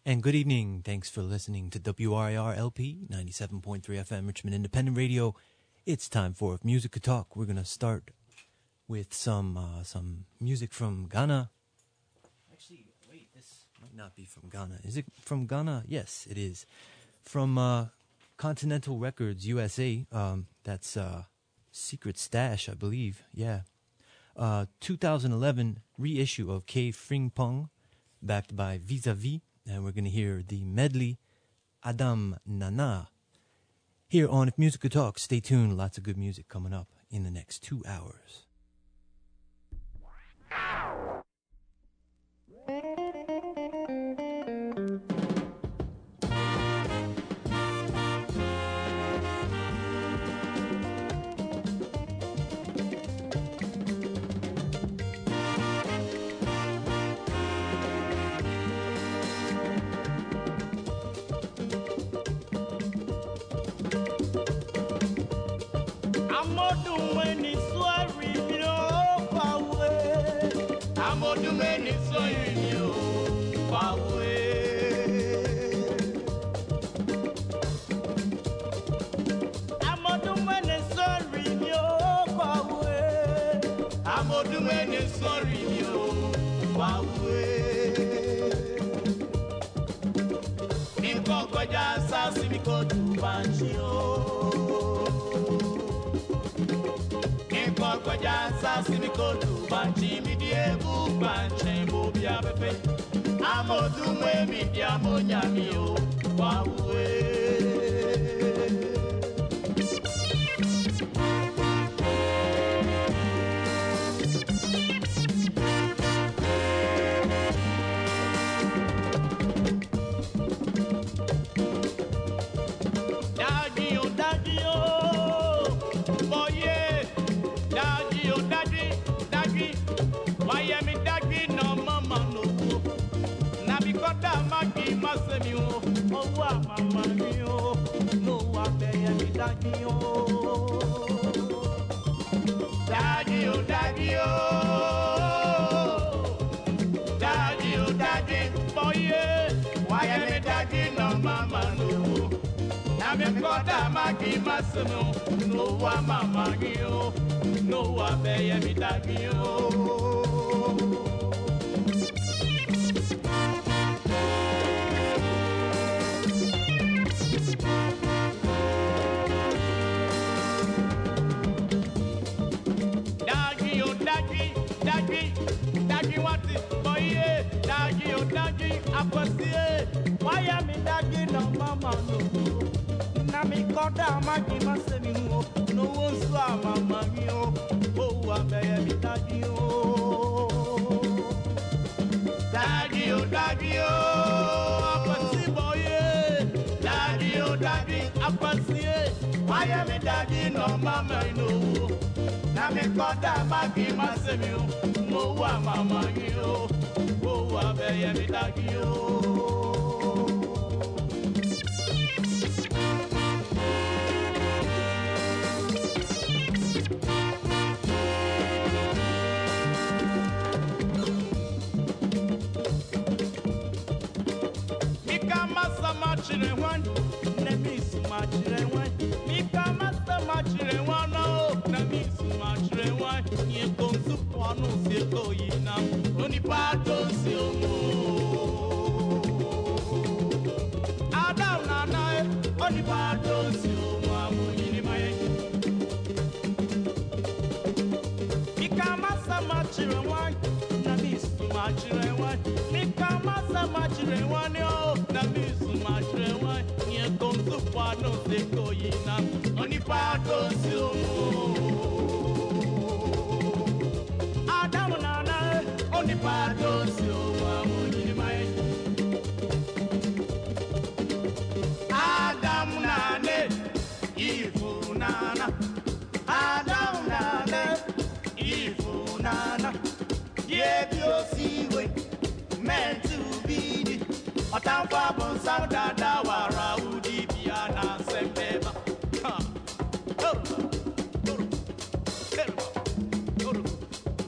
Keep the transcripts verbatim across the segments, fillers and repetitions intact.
And good evening. Thanks for listening to W R I R L P ninety-seven point three F M Richmond Independent Radio. It's time for Music Talk. We're going to start with some uh, some music from Ghana. Actually, wait, this might not be from Ghana. Is it from Ghana? Yes, it is. From uh, Continental Records U S A. Um, that's uh, Secret Stash, I believe. Yeah. Uh, two thousand eleven reissue of K Frimpong, backed by Vis-a-Vis. And we're going to hear the medley Adam Nana. Here on If Music Could Talk, stay tuned. Lots of good music coming up in the next two hours.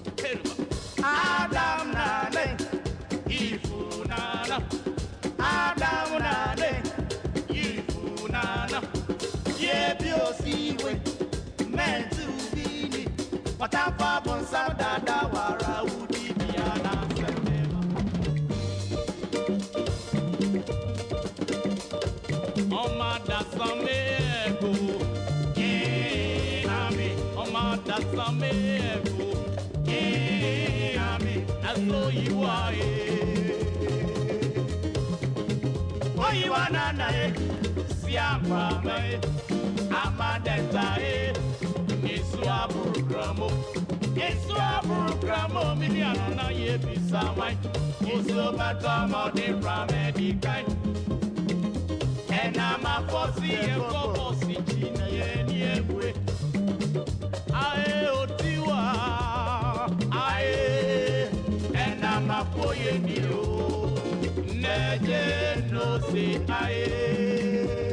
Adam Nane, Ifu Nana, Adam Watafa bonsa dada wara udi biana sepema. Oma da samego, eh ami. Oma da samego, eh ami. Aso yiwa eh. Oh yiwa nana eh, siamba me, amadeta eh. Iswa burgramo, Iswa burgramo, miliano na ye bisamai. Iso batamo di ramedikai. Ena ma fosi e kopo si china ye ni ebwe. Ae otiwa, ae. Ena ma foye ni o, neje no se ae.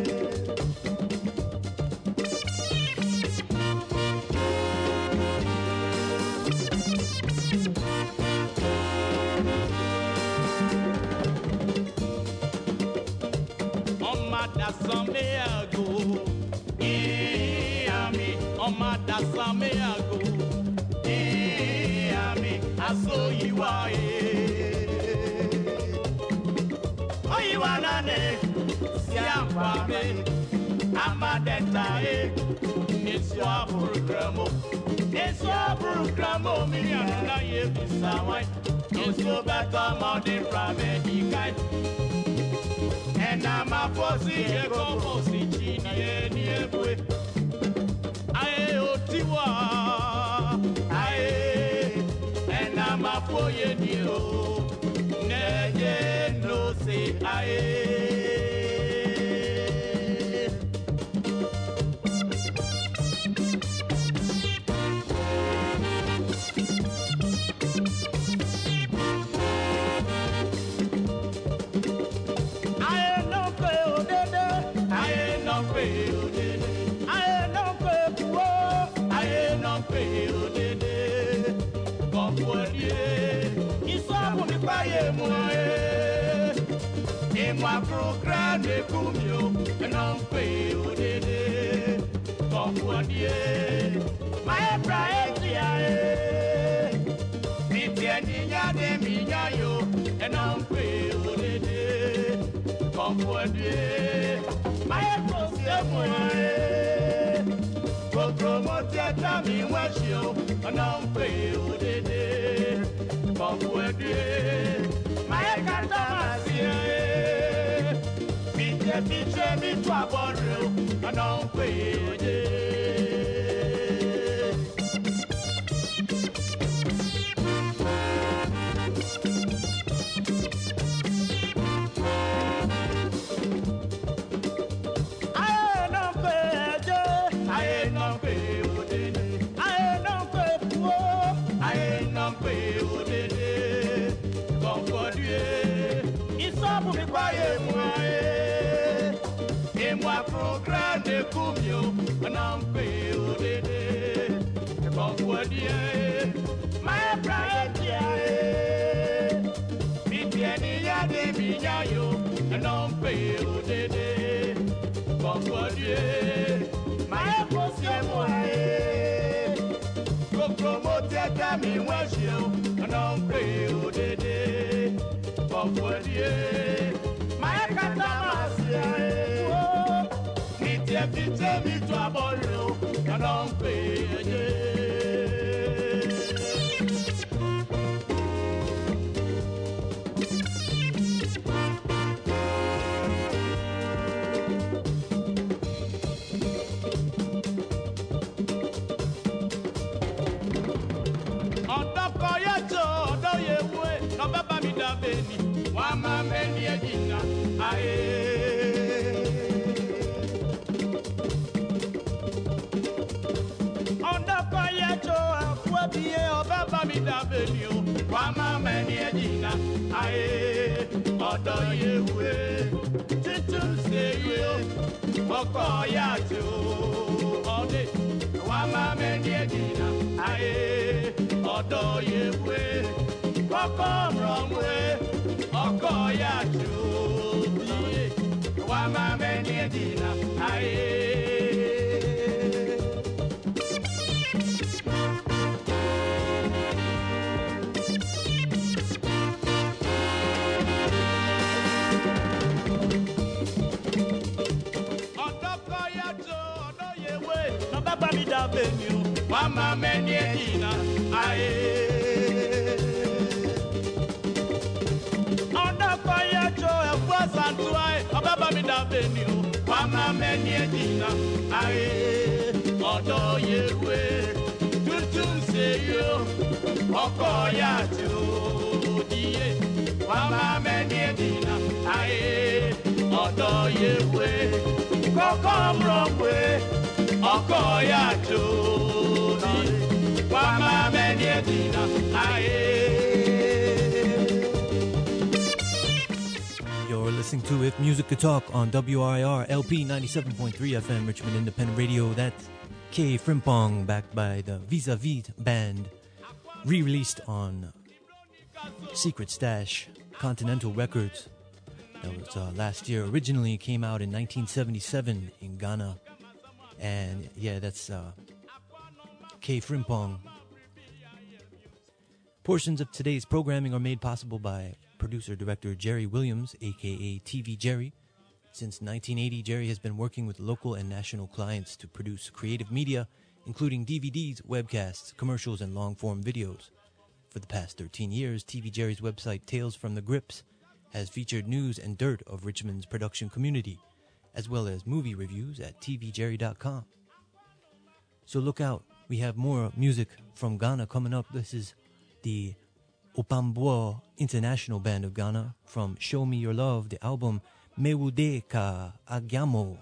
Dasameago, Iami, Oma Dasameago, Iami, Aso Iwae, Oiwanane, Siamfame, Amadetae, Niswa Burgramo, Niswa Burgramo, Miliana Yebisawai, Niso Beta Modi Ramedikai. Na ma fosi e ko fosi chini e ni ebwe. Ae otiwa, ae. E na ma foye ni o, neje no se ae. Moi procrane kumio non pe odede konfondie my praetia e mi tieni nya de mi nya yo non pe odede konfondie my procrane moi promote ta mi washio non pe odede konfondie my katamasia Piche mi tua borro, non puede. I non puede, I non puede, I non puede, I non puede. Confondue, il s'en me croyez moi. Moi procrane kumio non pe odede konfondie my praetia e mi tieni ya de mi yo non pe odede konfondie my fosie moi e go promote ta mi washio non pe odede konfondie my katamasia Pite mi tua borro, non pede. Ondo koyeto, ondo yewe, no baba mi da beni, wa ma meni ejina, aye. Biye oba ba mi da beni o wa ma meni ejina aye odo yewe titu se yo oko ya ti o ode wa ma meni ejina aye odo yewe oko mromwe oko ya ti o biye wa ma meni ejina aye da benio wama meni ina ae onda fire jo e was and try ababa mi da benio wama meni ina ae odo yewe tutum se yo okoya jo die wama meni ina ae odo yewe koko mromwe okoya jo die wama meni ina ae. You're listening to If Music Could Talk on W R I R L P ninety-seven point three F M, Richmond Independent Radio. That's K. Frimpong, backed by the Vis-a-Vis band, re-released on Secret Stash Continental Records. That was uh, last year. Originally came out in nineteen seventy-seven in Ghana. And yeah, that's uh, K. Frimpong. Portions of today's programming are made possible by producer-director Jerry Williams, a k a. T V Jerry. Since nineteen eighty, Jerry has been working with local and national clients to produce creative media, including D V Ds, webcasts, commercials, and long-form videos. For the past thirteen years, T V Jerry's website Tales from the Grips has featured news and dirt of Richmond's production community, as well as movie reviews at T V Jerry dot com. So look out, we have more music from Ghana coming up. This is the Opamboa International Band of Ghana from Show Me Your Love, the album Mewude Ka Agyamo.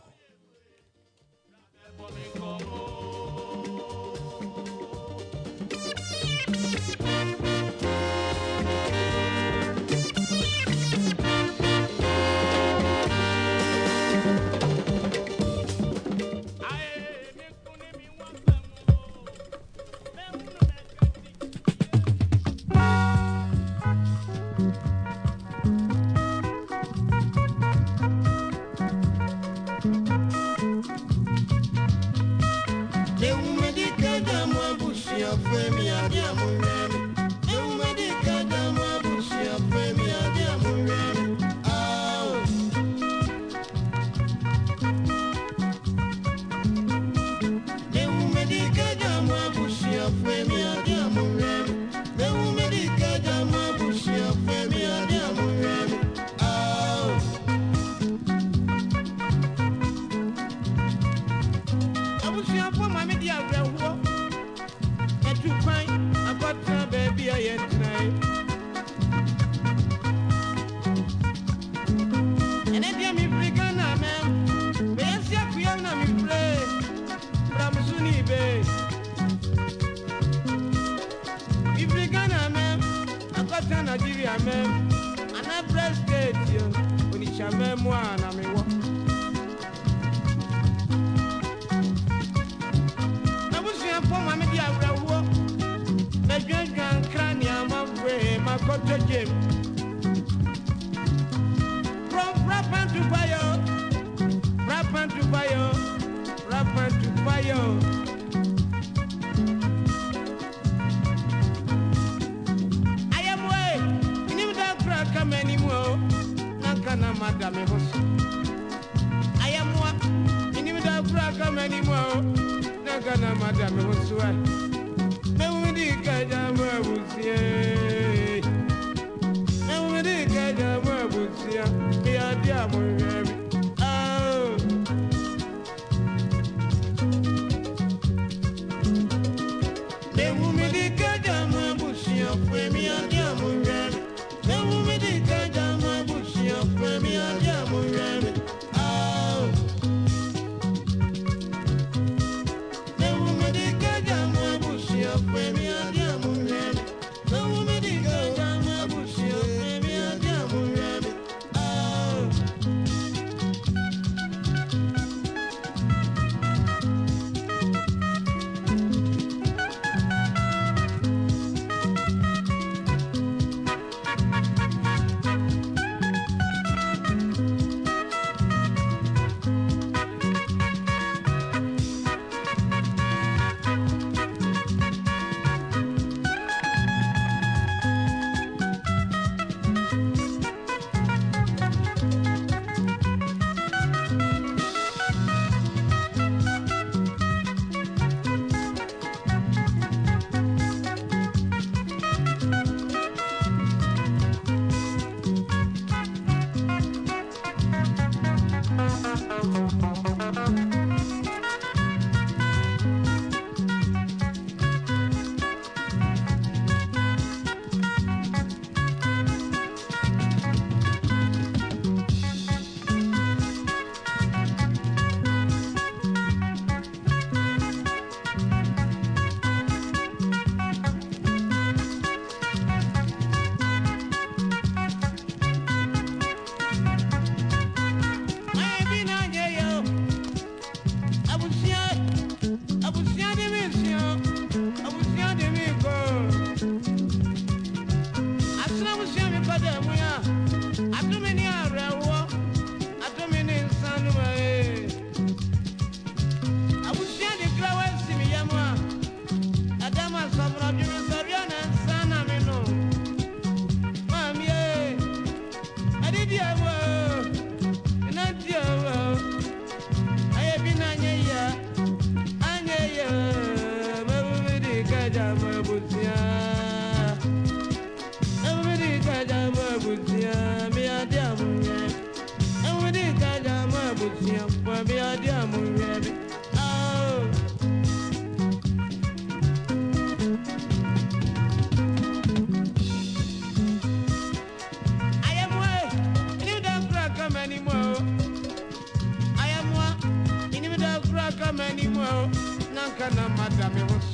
come anymore. Nankana madame was.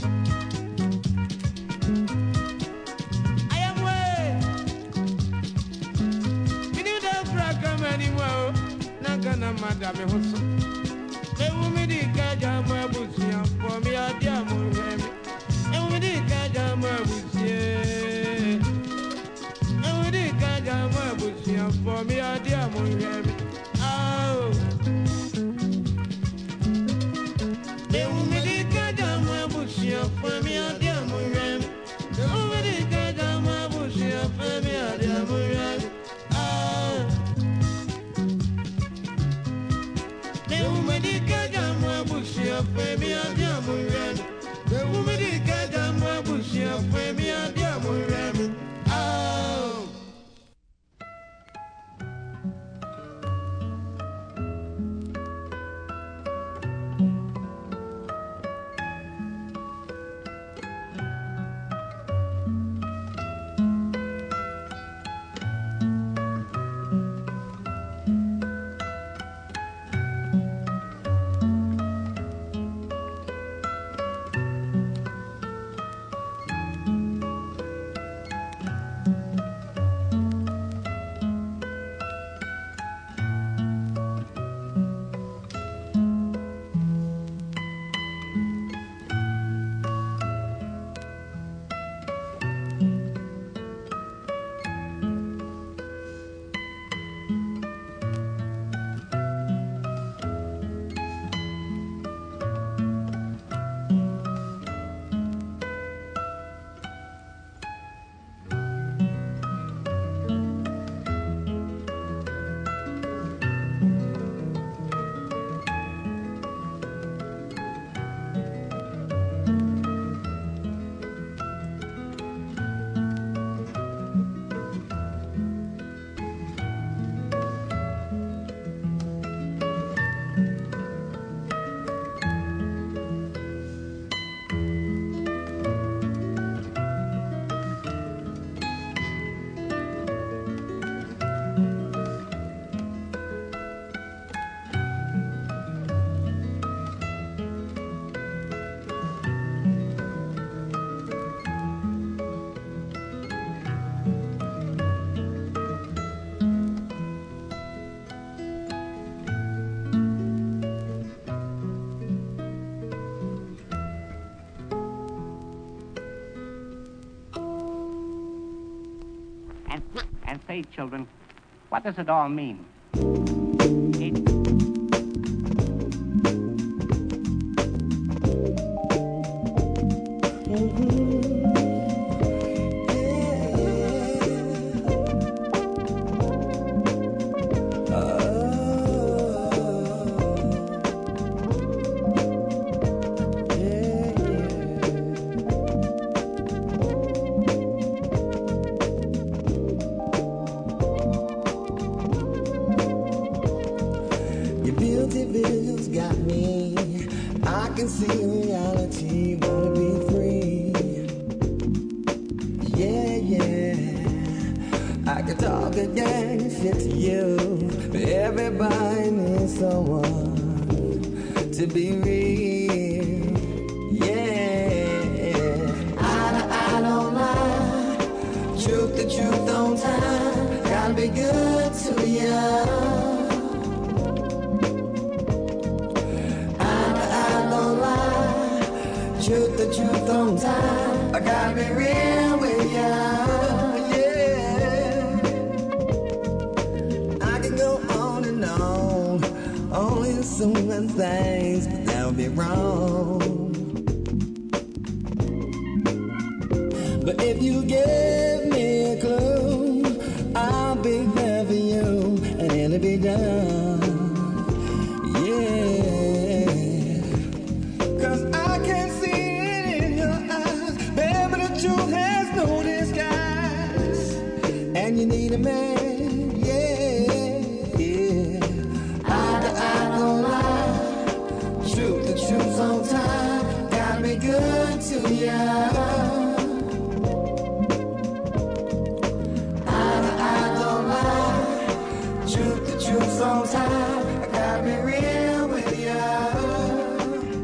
I am way. You need a crack come anymore. Nankana madame was. They will me the Kajama Busia for me a diamond. And we did Kajama Busia. And we did Kajama Busia for me a diamond. Oh. They will me the Kajama Busia for me a diamond. Oh, we did Kajama Busia for me a diamond. Oh. They will me the Kajama Busia for me a diamond. The woman is got a more bushy for me and the oh. And say, children, what does it all mean? It Truth, the truth, sometimes I gotta be real with you.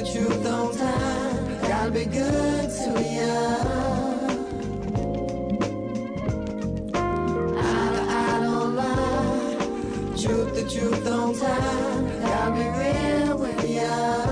the truth on time. Gotta be good to ya. Eye to eye, don't lie. Truth the truth on time. Gotta be real with ya.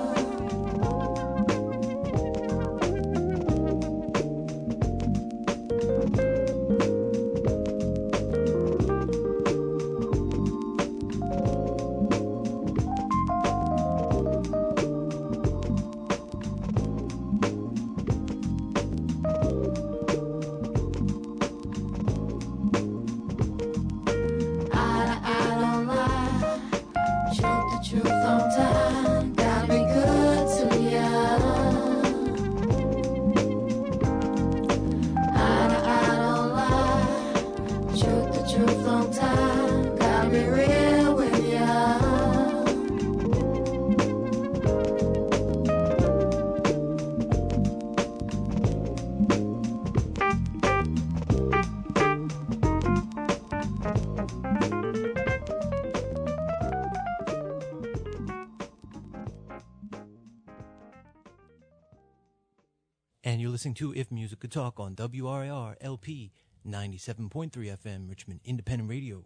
And you're listening to If Music Could Talk on W R I R L P ninety-seven point three F M, Richmond Independent Radio.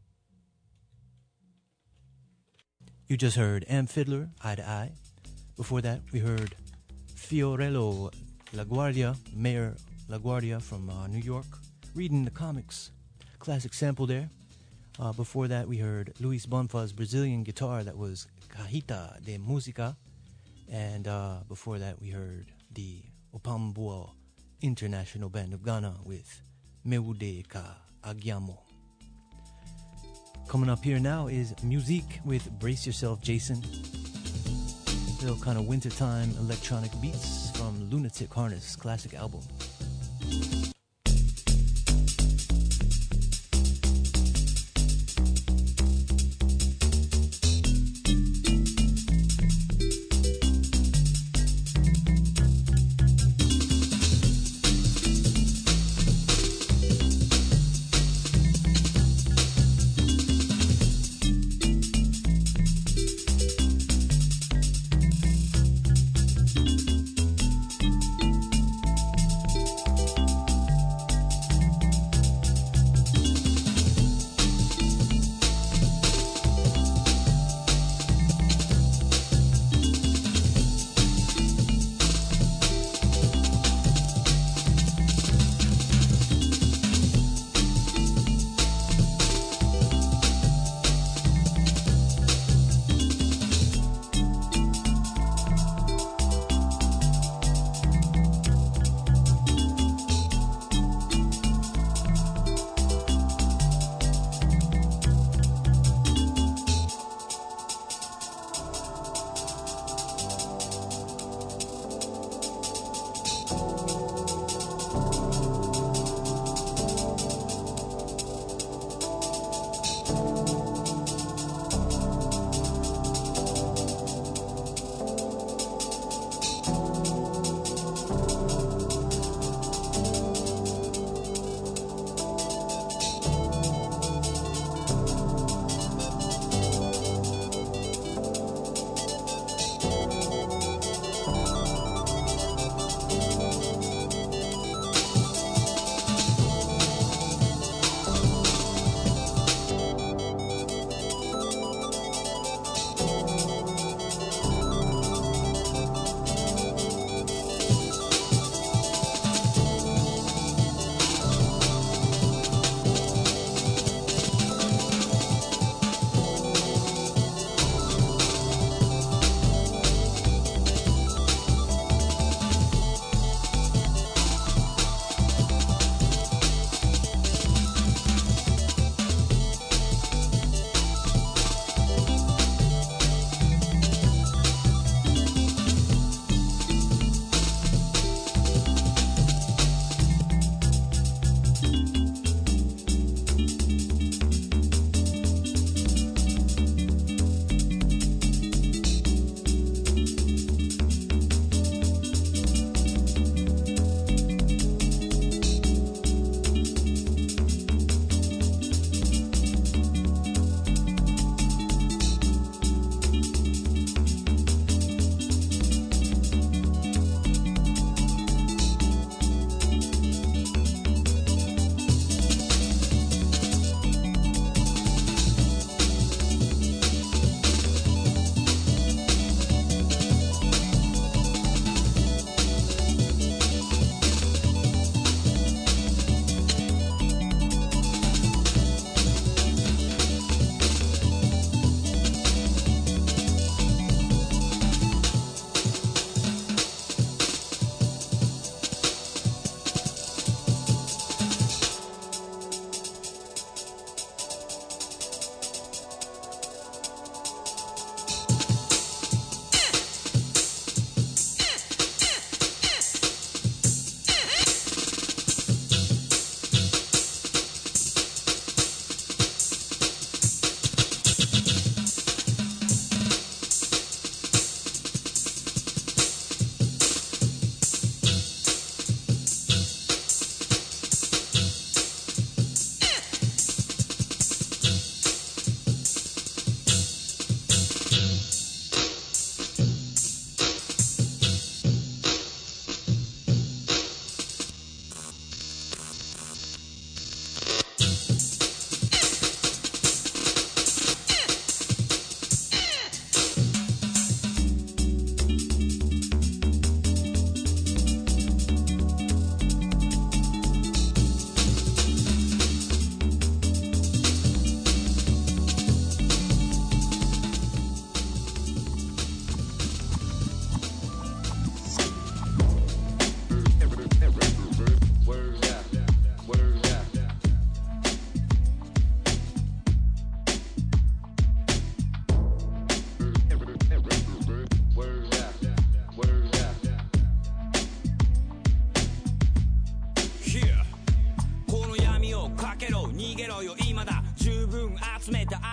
You just heard Am Fiddler, Eye to Eye. Before that, we heard Fiorello LaGuardia, Mayor LaGuardia from uh, New York, reading the comics. Classic sample there. Uh, before that, we heard Luis Bonfa's Brazilian guitar, that was Cajita de Música. And uh, before that, we heard the Opambua International Band of Ghana with Meude Ka Agiamo. Coming up here now is Musique with Brace Yourself, Jason. Little kind of wintertime electronic beats from Lunatic Harness classic album.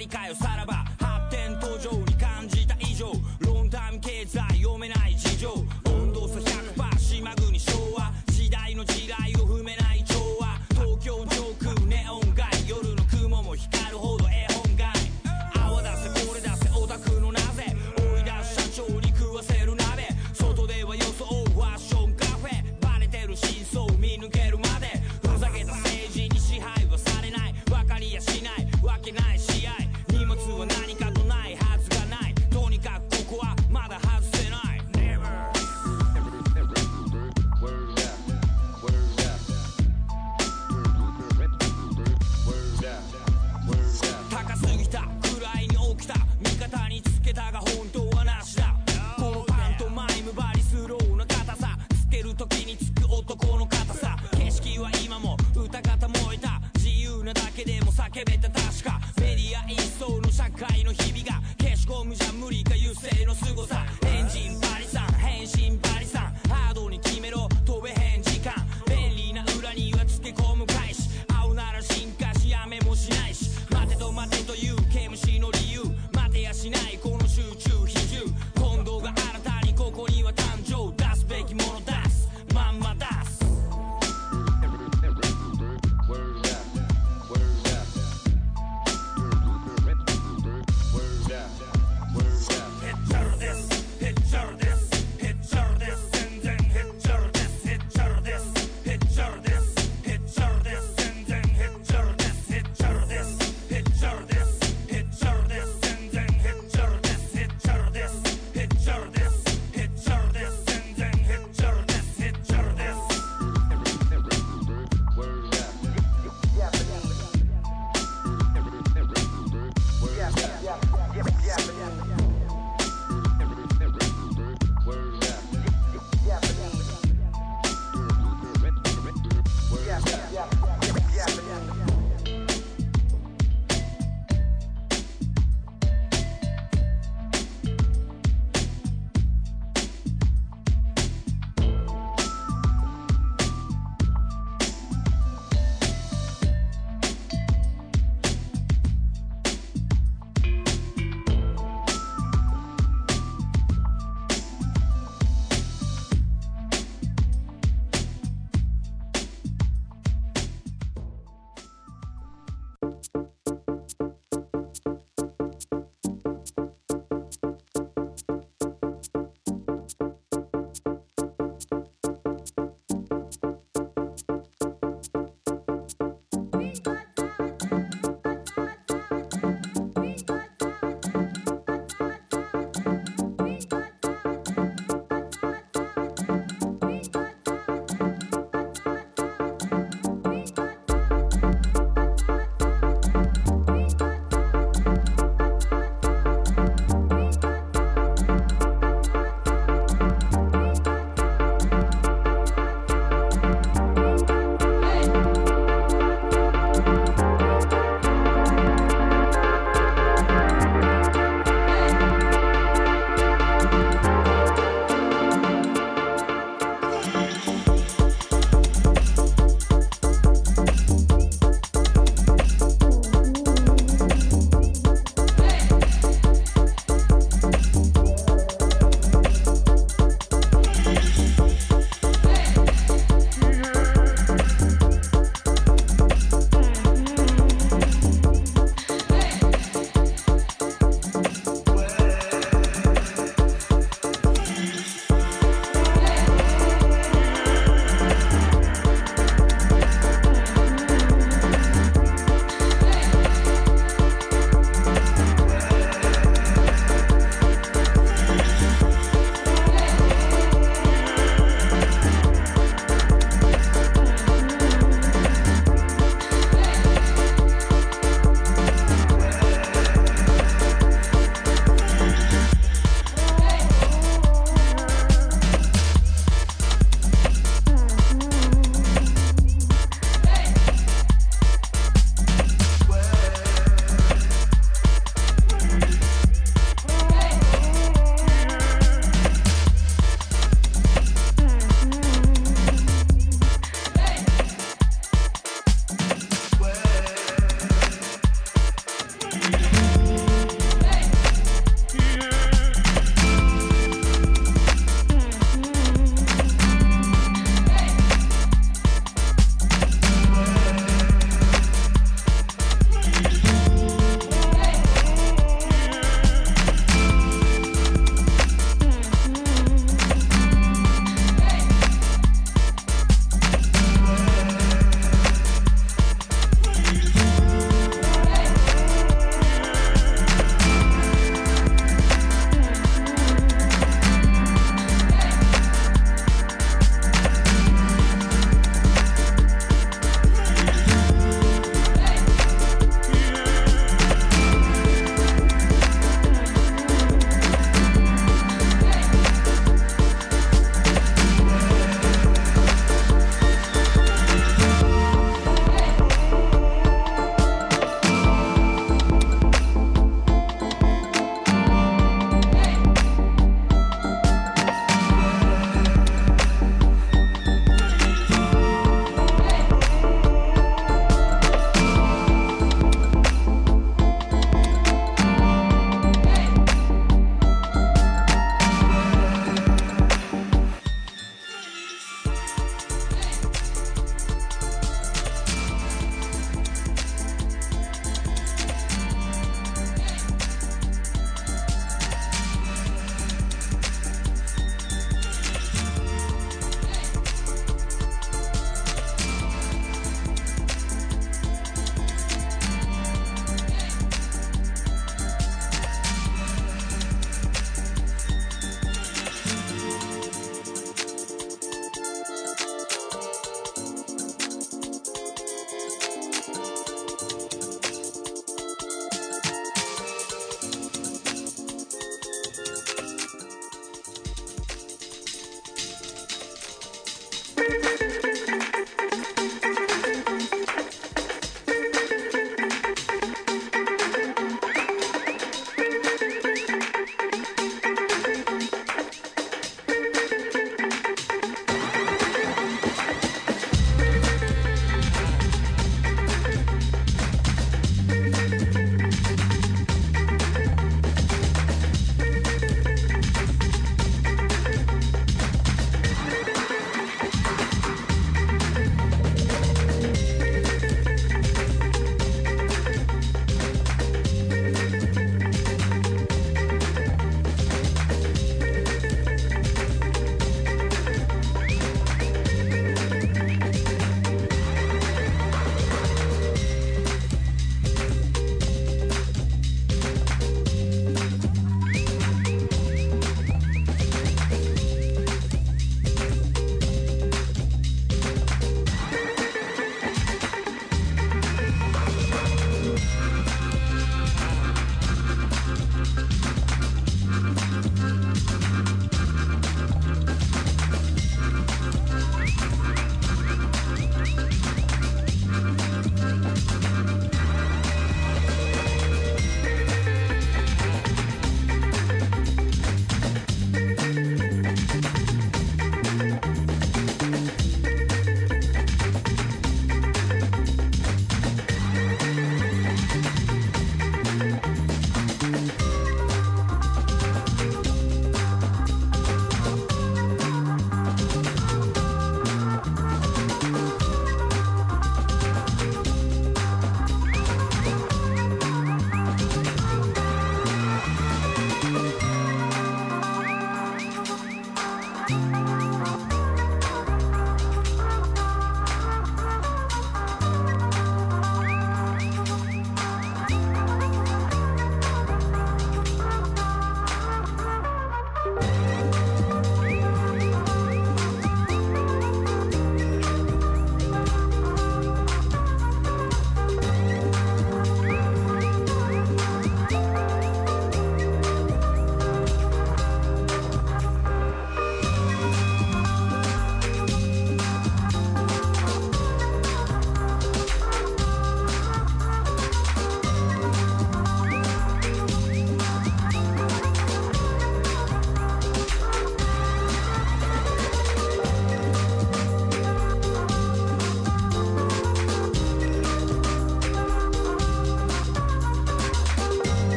りかよさらば発展途上に感じた以上ロンタイム経済読めない事情温度差 ひゃくパーセント 島国昭和時代の地雷を踏めない調和東京上空ネオン街夜の雲も光るほど絵本街泡出せこれ出せオタクのなぜ追い出す社長に食わせる鍋外では装うファッションカフェバレてる真相見抜けるまでふざけた政治に支配はされない分かりやしないわけない試合荷物は何か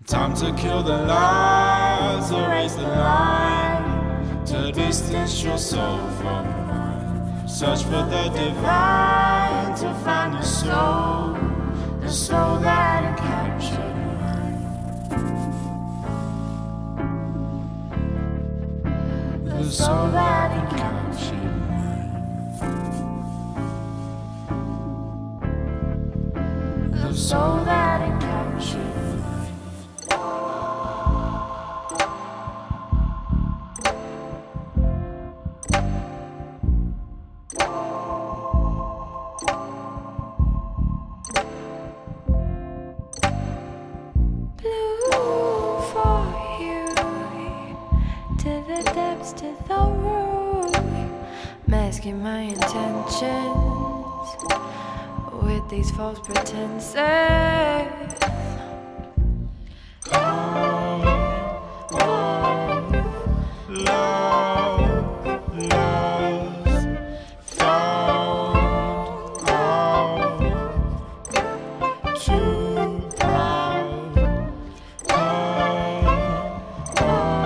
Time to kill the lies, erase the line, to distance your soul from mine. Search for the divine to find the soul, the soul that captured mine. The soul that captured mine. The soul that captured mine. Masking my intentions with these false pretenses. Oh, oh, love, lost, found, out, too proud. Oh, oh,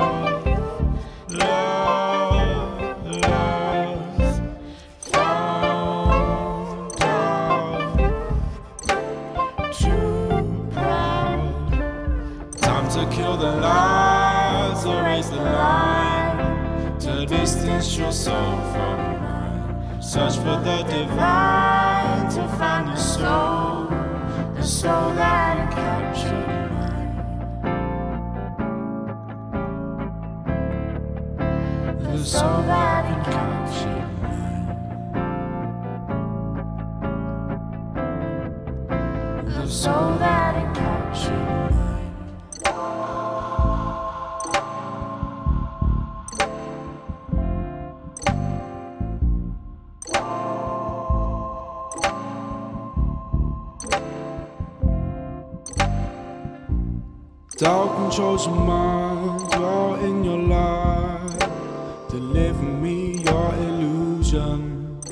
love, lost, found out, too proud. Time to kill the lies, erase the line, to distance your soul from mine. Search for the divine to find the soul, the soul that captured mine. The soul that captured mine. The soul that captured mine. Doubt controls your mind, dwell in your life, deliver me your illusion.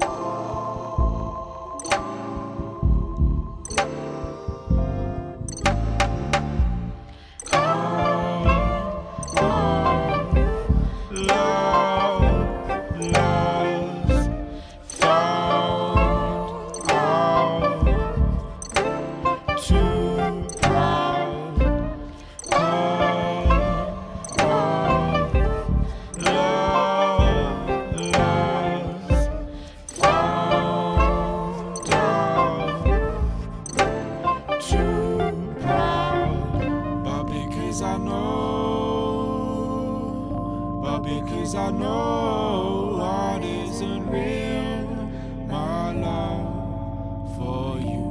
Because I know what isn't real, my love for you.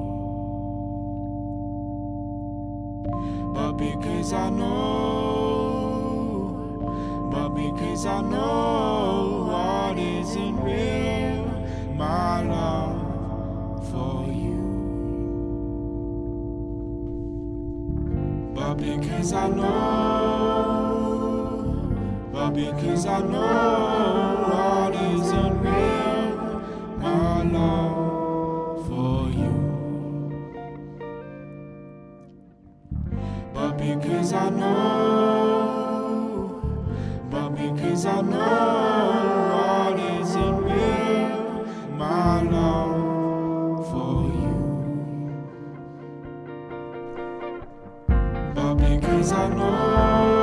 But because I know, but because I know what isn't real, my love for you. But because I know, but because I know what isn't real, my love for you. But because I know, but because I know what isn't real, my love for you. But because I know,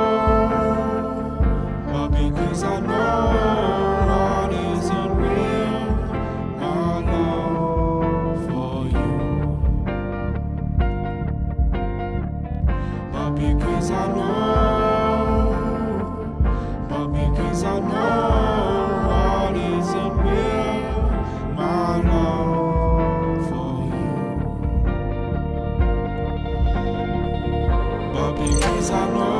because I know what isn't real, my love for you. But because I know, but because I know what isn't real, my love for you. But because I know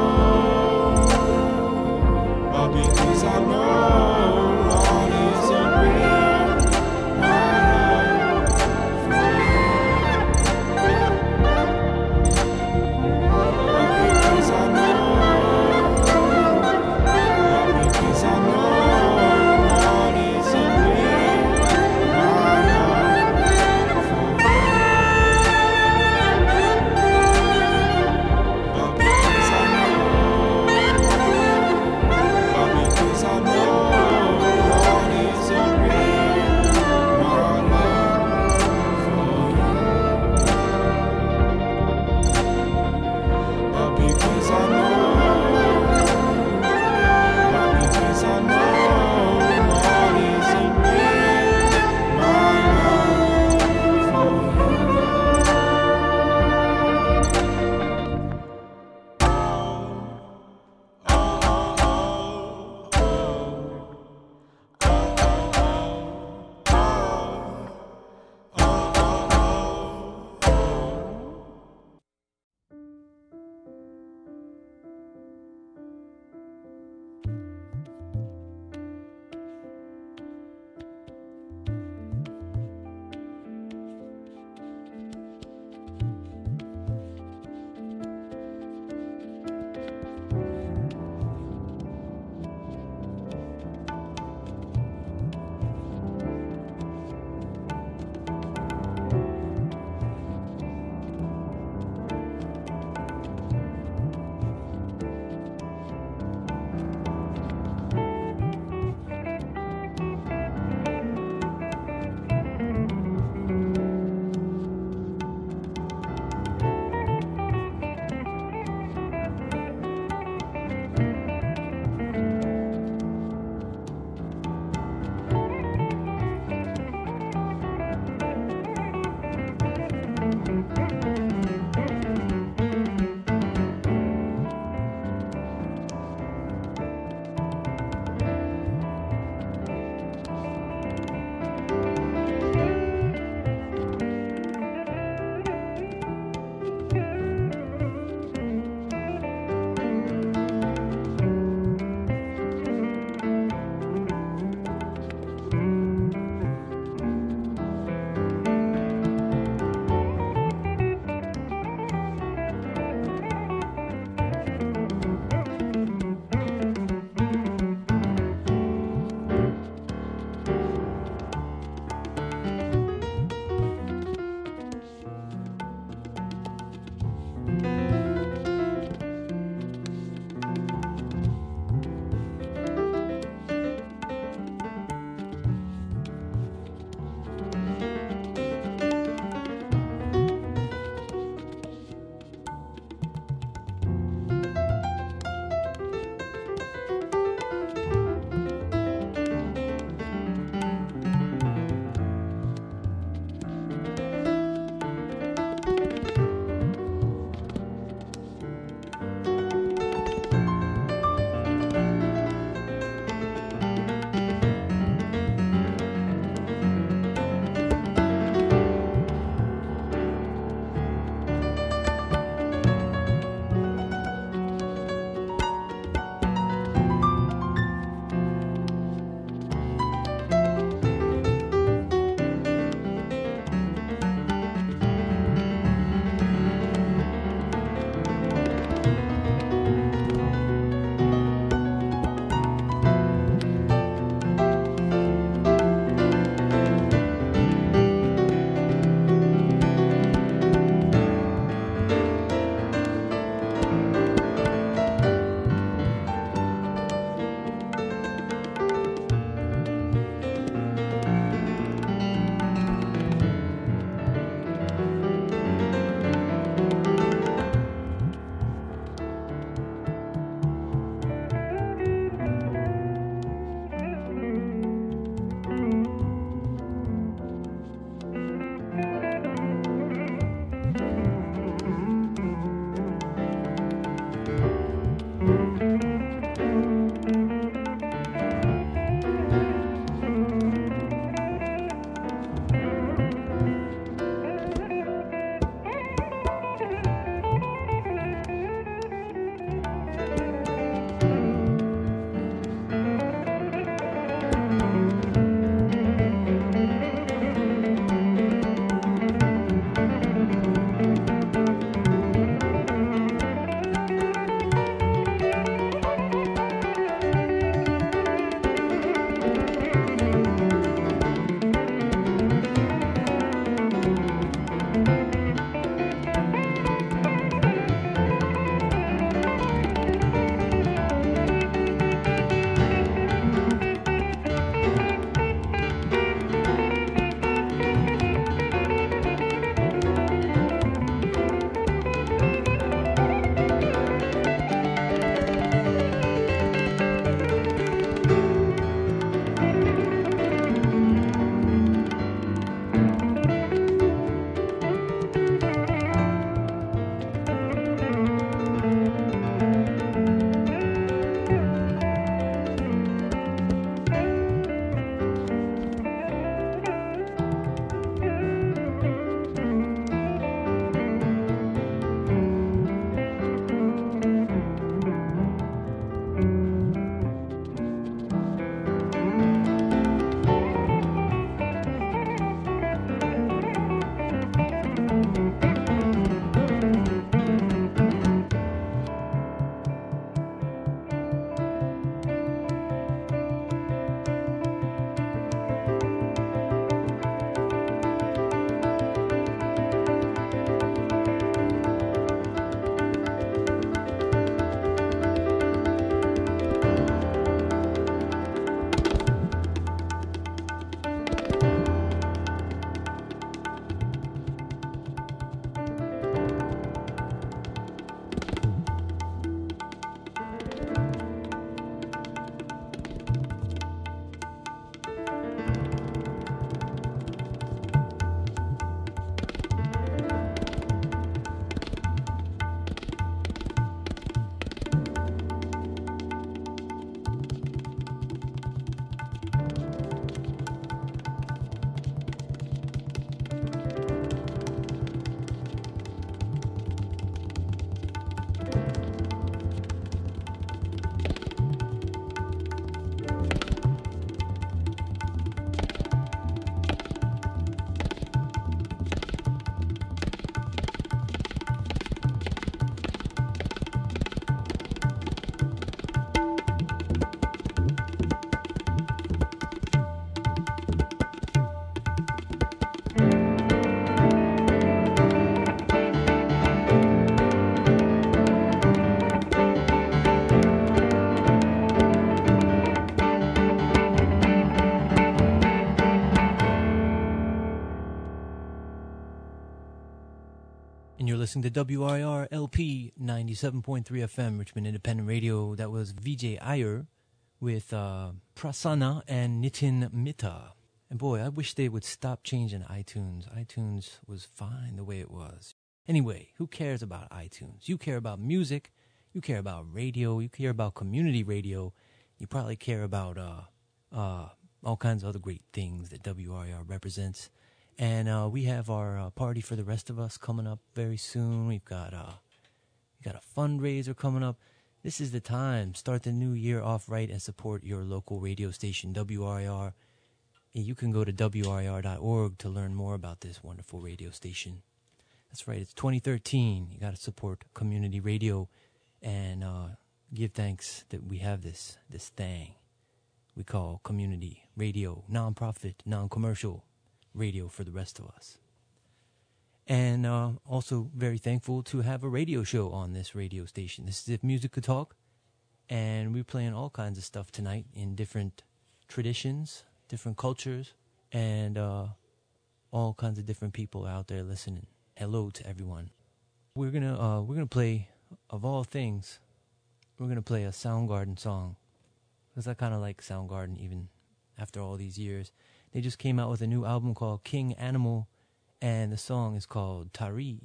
And you're listening to W R I R L P ninety-seven point three F M, Richmond Independent Radio. That was Vijay Iyer with uh, Prasanna and Nitin Mitta. And boy, I wish they would stop changing iTunes. iTunes was fine the way it was. Anyway, who cares about iTunes? You care about music. You care about radio. You care about community radio. You probably care about uh, uh, all kinds of other great things that W R I R represents. And uh, we have our uh, party for the rest of us coming up very soon. We've got, uh, we got a fundraiser coming up. This is the time. Start the new year off right and support your local radio station, W R I R. And you can go to W R I R dot org to learn more about this wonderful radio station. That's right. It's twenty thirteen. You got to support community radio and uh, give thanks that we have this this thing we call community radio, non-profit, non-commercial radio for the rest of us. And uh, also very thankful to have a radio show on this radio station. This is If Music Could Talk, and we're playing all kinds of stuff tonight in different traditions, different cultures, and uh, all kinds of different people out there listening. Hello to everyone. We're gonna uh, we're gonna play, of all things, we're gonna play a Soundgarden song, because I kind of like Soundgarden even after all these years. They just came out with a new album called King Animal, and the song is called Tari.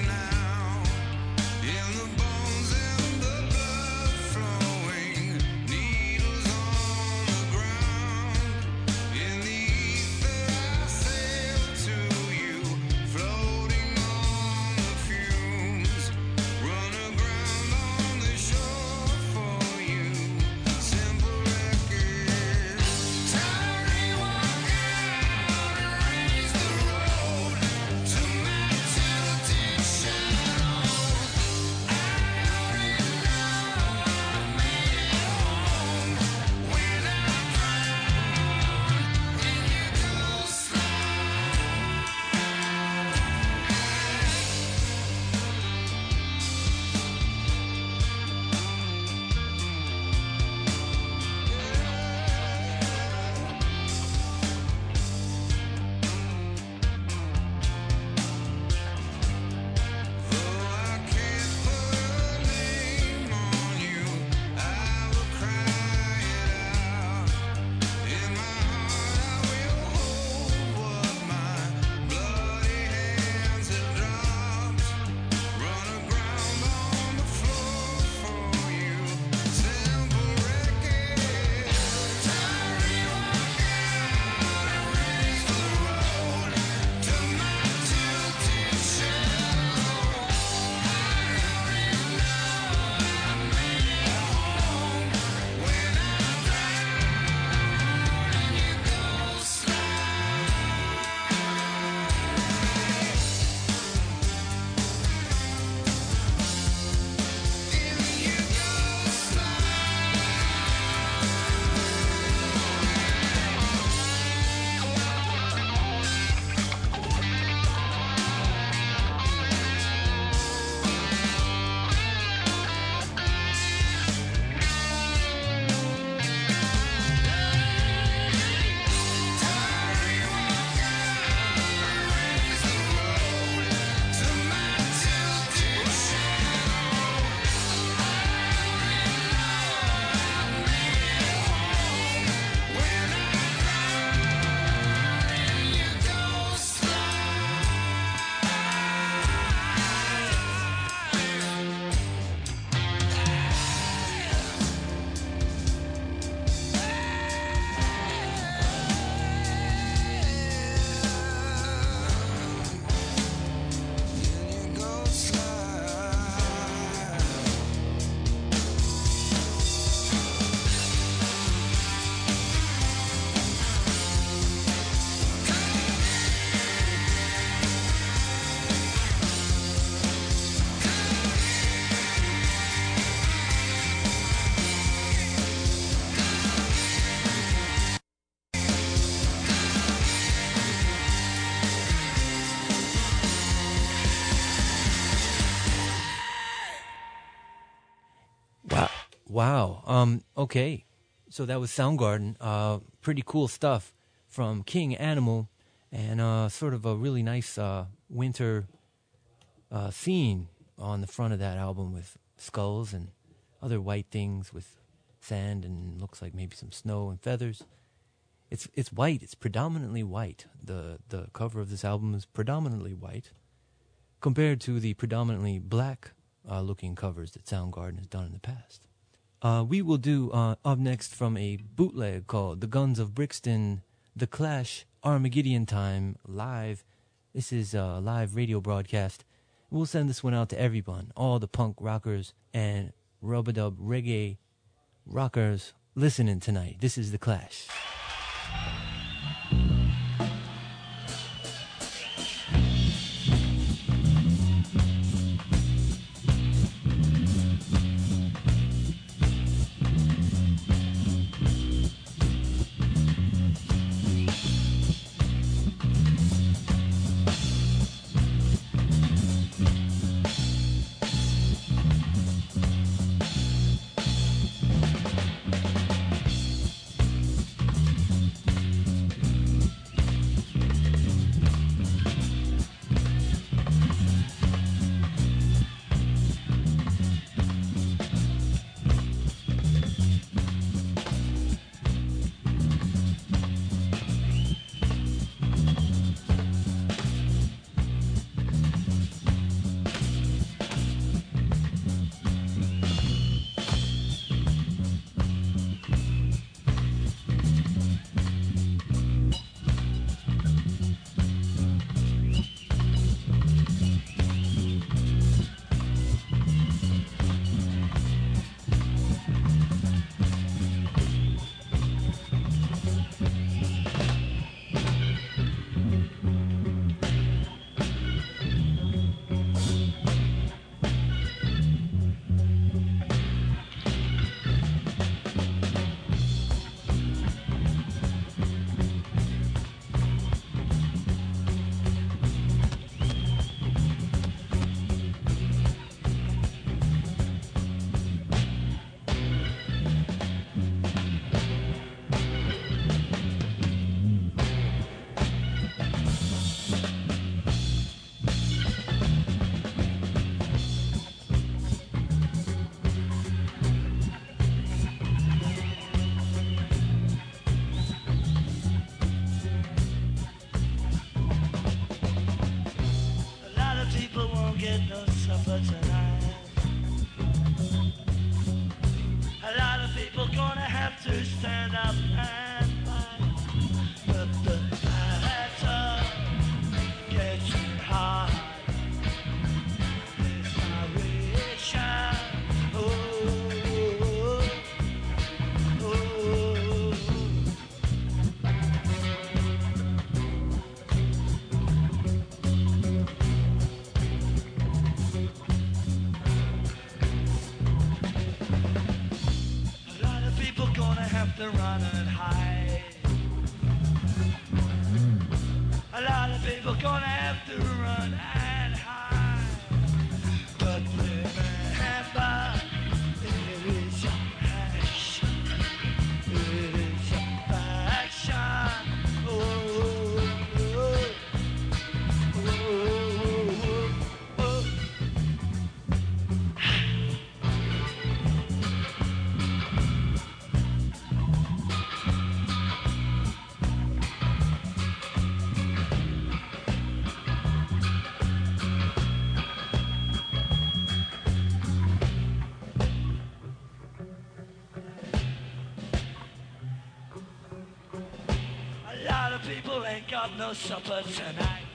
In the bones and the blood flowing. Wow. Um. Okay. So that was Soundgarden. Uh, pretty cool stuff from King Animal, and uh, sort of a really nice uh, winter uh, scene on the front of that album with skulls and other white things with sand and looks like maybe some snow and feathers. It's it's white. It's predominantly white. The the cover of this album is predominantly white, compared to the predominantly black uh, looking covers that Soundgarden has done in the past. Uh, we will do uh, up next from a bootleg called The Guns of Brixton, The Clash, Armageddon Time, live. This is a live radio broadcast. We'll send this one out to everyone, all the punk rockers and rub-a-dub reggae rockers listening tonight. This is The Clash. People ain't got no supper tonight.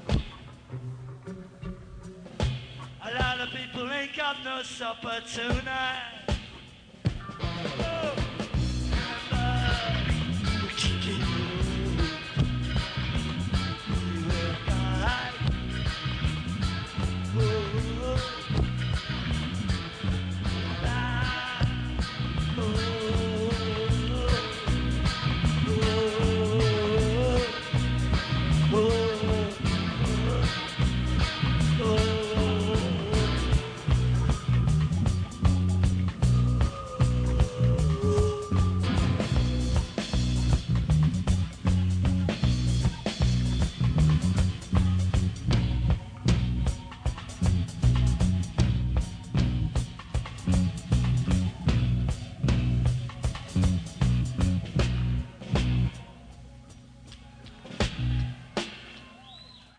A lot of people ain't got no supper tonight. Oh, and, uh, we kick it. We will fight. Oh, ah, oh.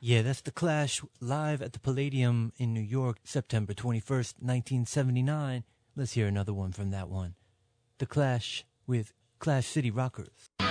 Yeah, that's The Clash live at the Palladium in New York, September twenty-first, nineteen seventy-nine. Let's hear another one from that one. The Clash with Clash City Rockers.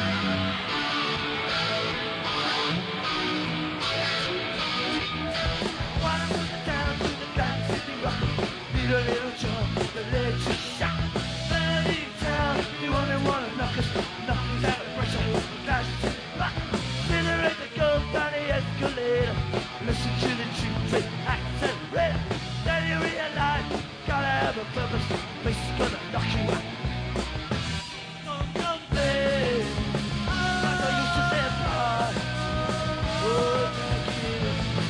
Need a little job that lets you shot. Melody town, you only wanna knock us, knock us out of pressure. Clash City Rockers. Incinerate the gold down the escalator. Listen to the tune, accelerator. Then you realize, gotta have a purpose. Place is gonna knock you out. Don't complain. Like I used to say, boy. Oh, thank you.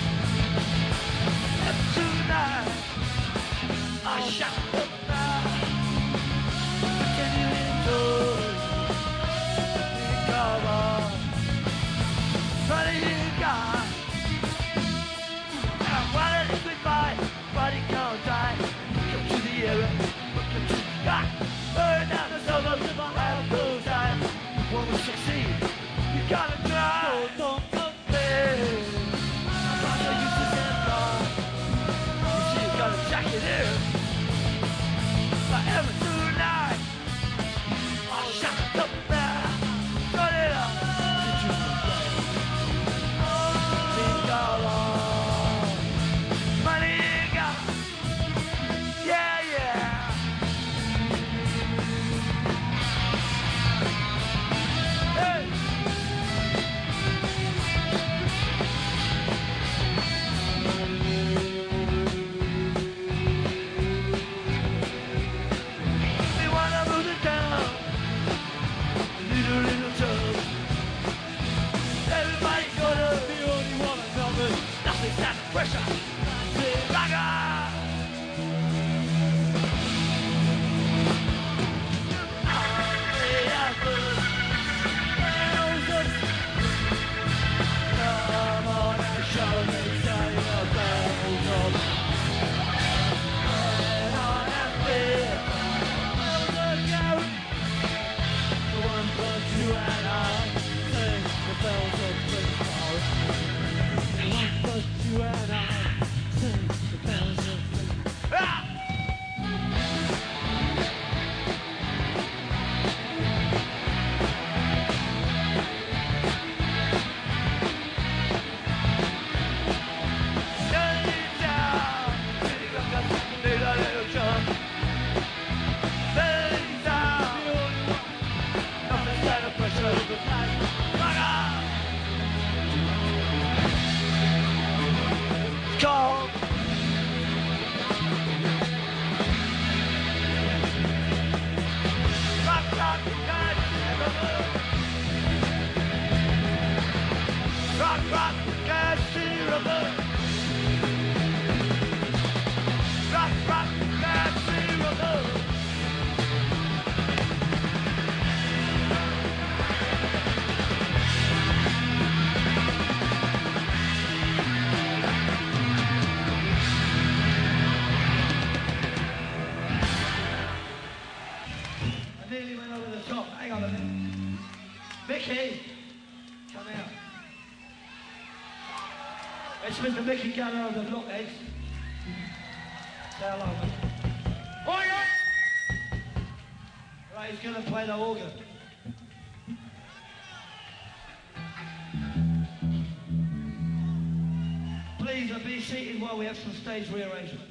And tonight, I shot the fire. Can you enjoy the cover? Funny you got. And what a liquid goodbye. Body can't die. Come to the area. Look to the sky. Burn down the suburbs of my life goes on. When we succeed, you gotta try. Don't complain. I'm not used to that God. You see, you got a jacket in. Forever tonight, I'll shut the fire. Cut it up. Did you forget? Think all on. Money you got. Yeah, yeah. Hey. We wanna move it down. Little, little tub. Everybody gonna be only one another. Nothing's under pressure. Say, rocker. Hey, Alpha. Thousands. Come on and show me down your bells up. And on and feel. Look out. The one plus you and I sing the bells of Springfield. The one plus you and I sing the bells of Springfield. Ah! Dirty town, city rockers, need a little jump. Dirty town, nothing's under pressure, the flag, rocker. It's called Rock, rock, God, rock, rock, God, city rocker. Rock, rock, God, city rocker. I nearly went over the top. Hang on a minute. Mickey, come out. It's Mister Mickey Gunner of the Blockheads. Say hello, mate. Organ! Right, he's going to play the organ. Please uh, be seated while we have some stage rearrangement.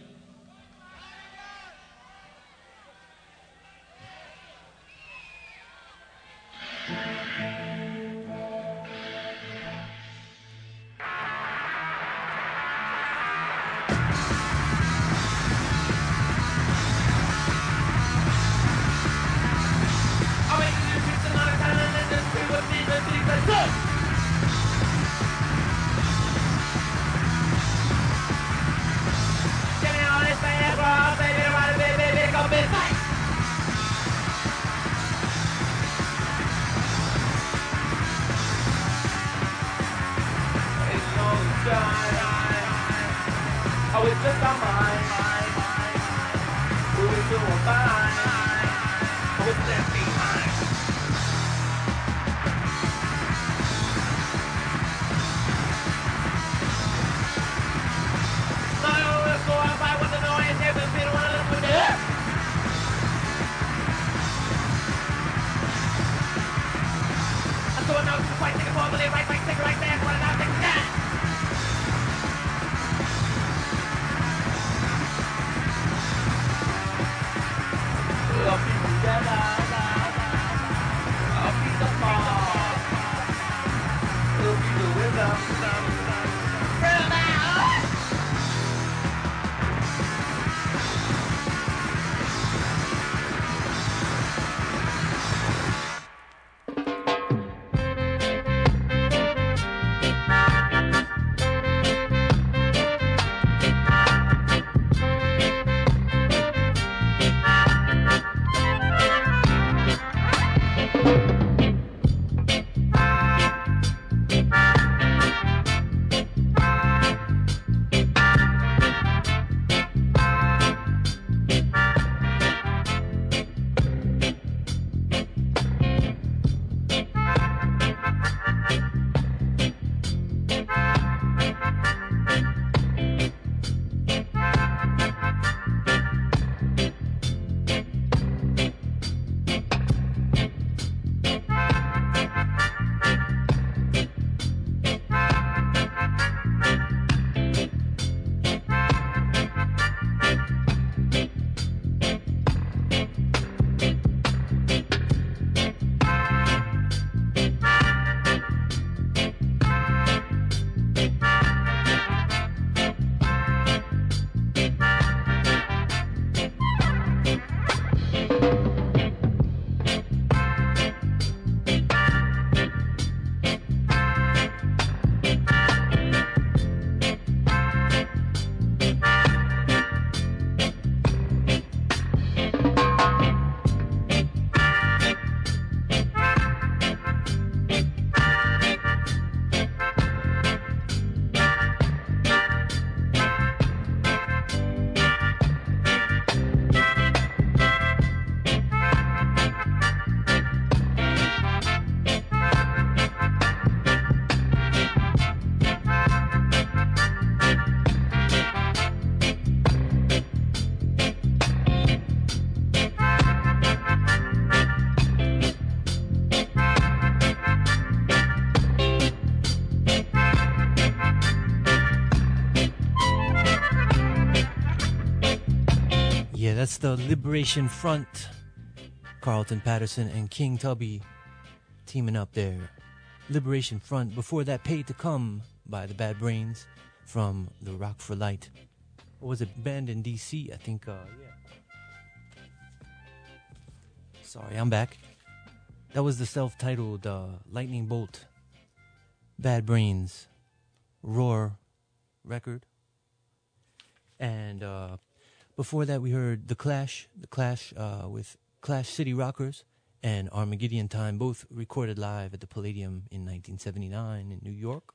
Oh, it's just our mind. Who is the one behind? Oh, it's left behind. the right wing sticker right there. What an object that! I'll be together. I'll be the ball. It'll be the rhythm. Rhythm out! That's the Liberation Front. Carlton Patterson and King Tubby teaming up there. Liberation Front. Before that, Paid to Come by the Bad Brains from the Rock for Light. What was it? Band in D C, I think. Uh, yeah. Sorry, I'm back. That was the self-titled uh, Lightning Bolt Bad Brains Roar record. And uh, before that, we heard The Clash, The Clash uh, with Clash City Rockers and Armageddon Time, both recorded live at the Palladium in nineteen seventy-nine in New York.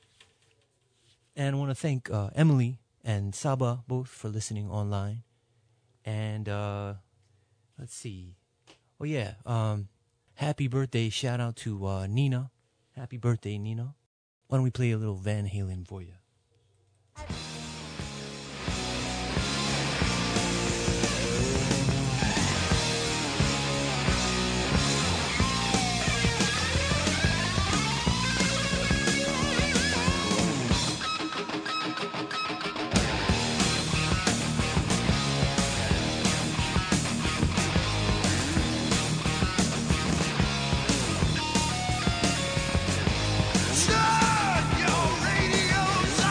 And I want to thank uh, Emily and Saba both for listening online. And uh, let's see. Oh, yeah. Um, happy birthday. Shout out to uh, Nina. Happy birthday, Nina. Why don't we play a little Van Halen for you? Turn your radios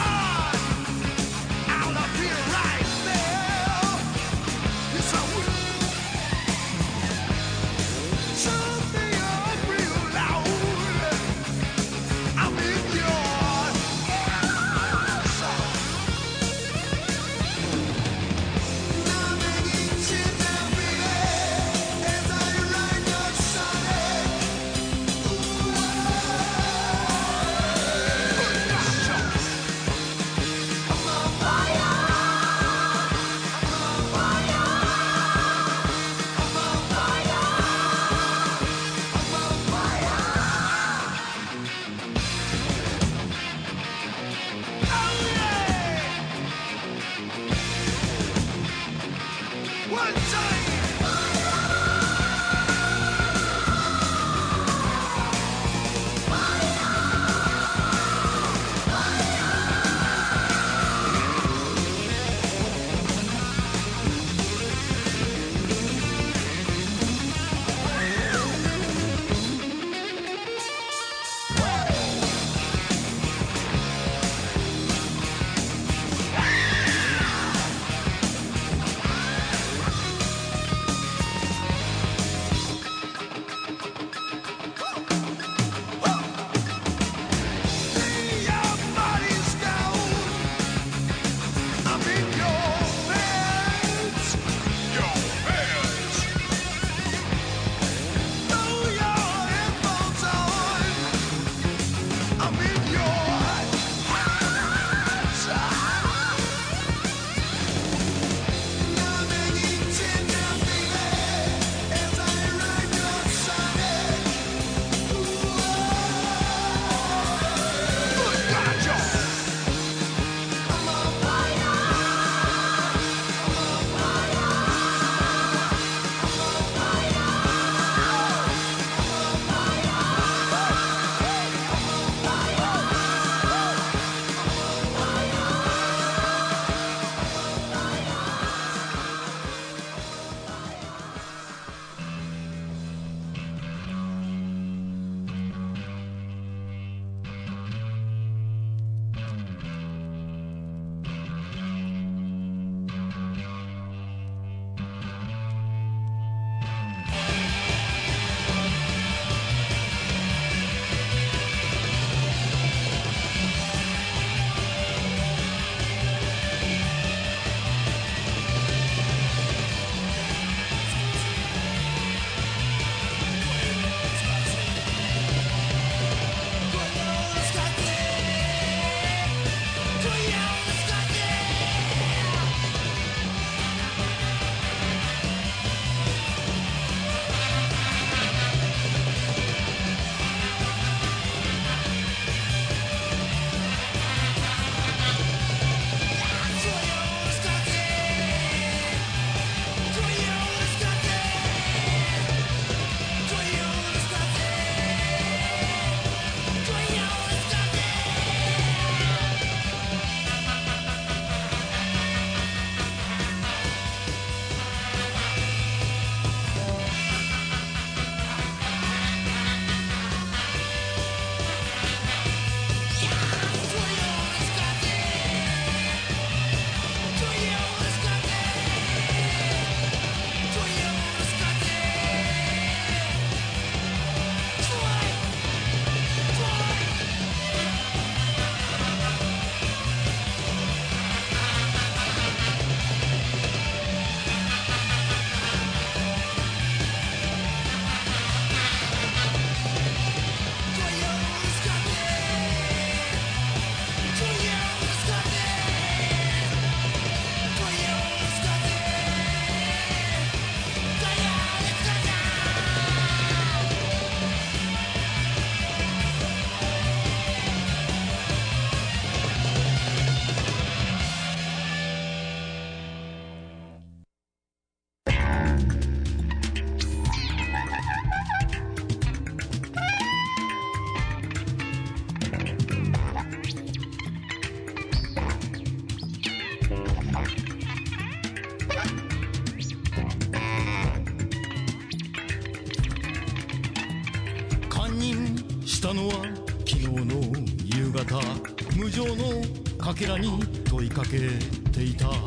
したのは昨日の夕方、無情のかけらに問いかけていた。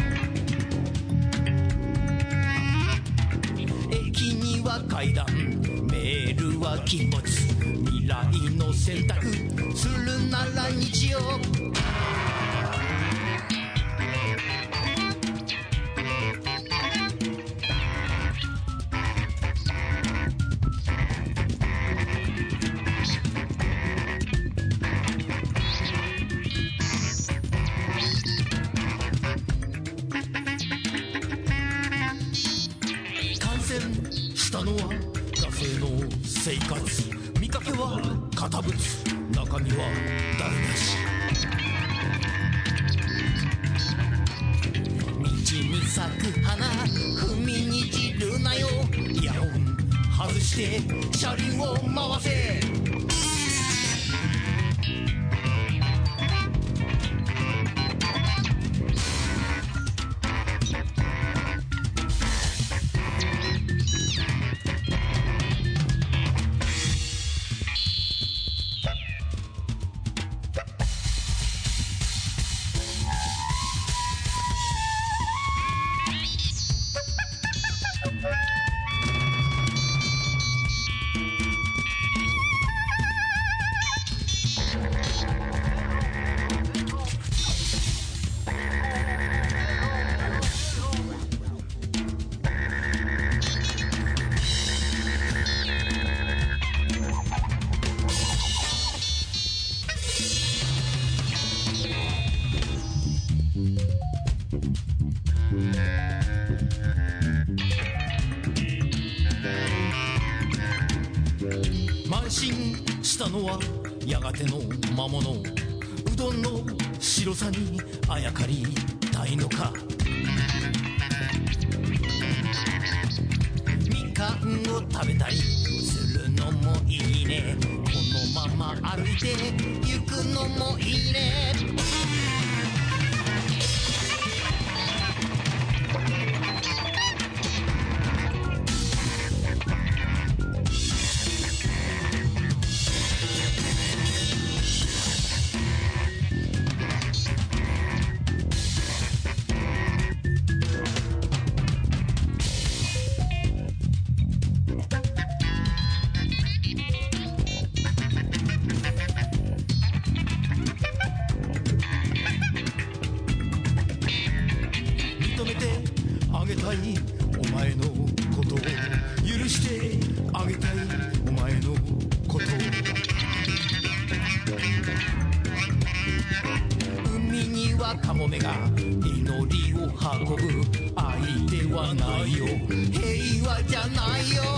駅には階段、メールは禁物、未来の選択するなら日曜。したのは惰性の生活、見かけは堅物、中身は台無し。道に咲く花踏みにじるなよ、イヤホン外して車輪を回せ。慢心したのはやがての魔物、うどんの白さにあやかりたいのか。みかんを食べたりするのもいいね、このまま歩いて行くのもいいね。あげたいお前のことを許してあげたいお前のことを。海にはカモメが祈りを運ぶ、相手はないよ、平和じゃないよ。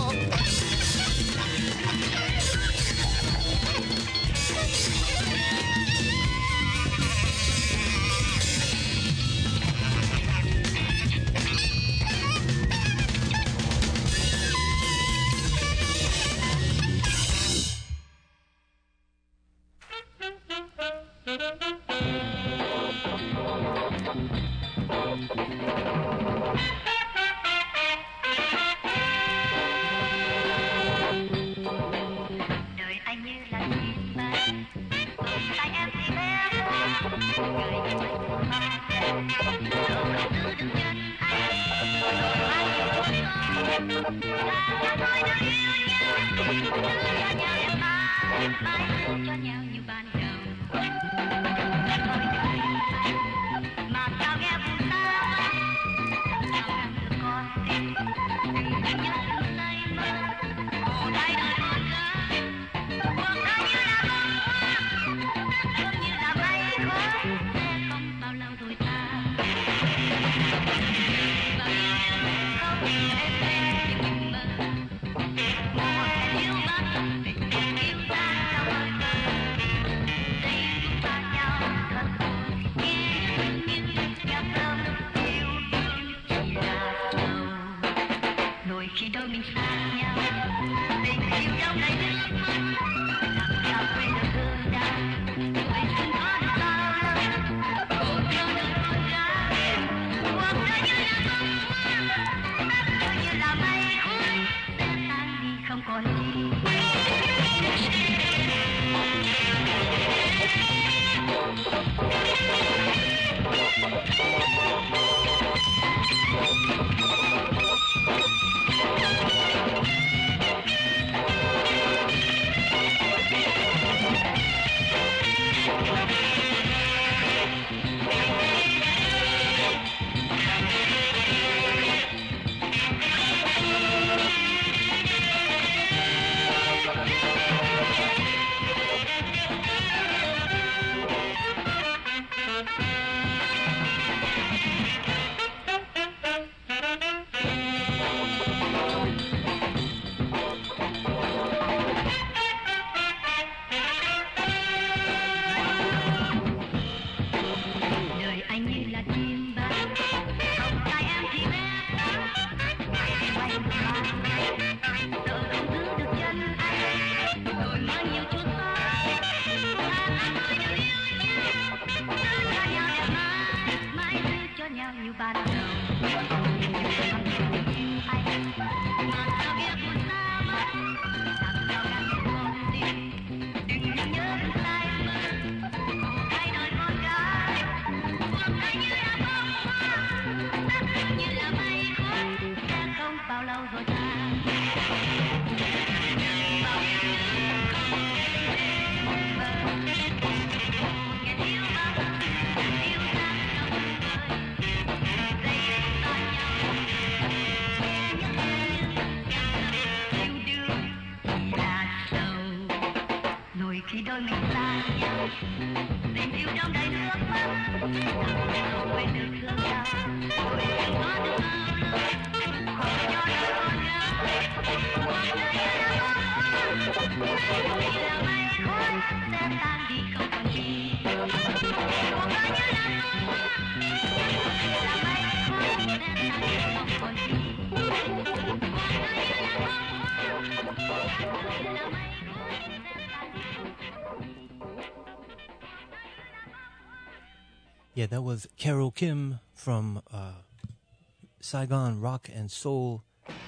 Hãy subscribe cho kênh Ghiền Mì Gõ để không bỏ lỡ Yeah, that was Carol Kim from uh, Saigon Rock and Soul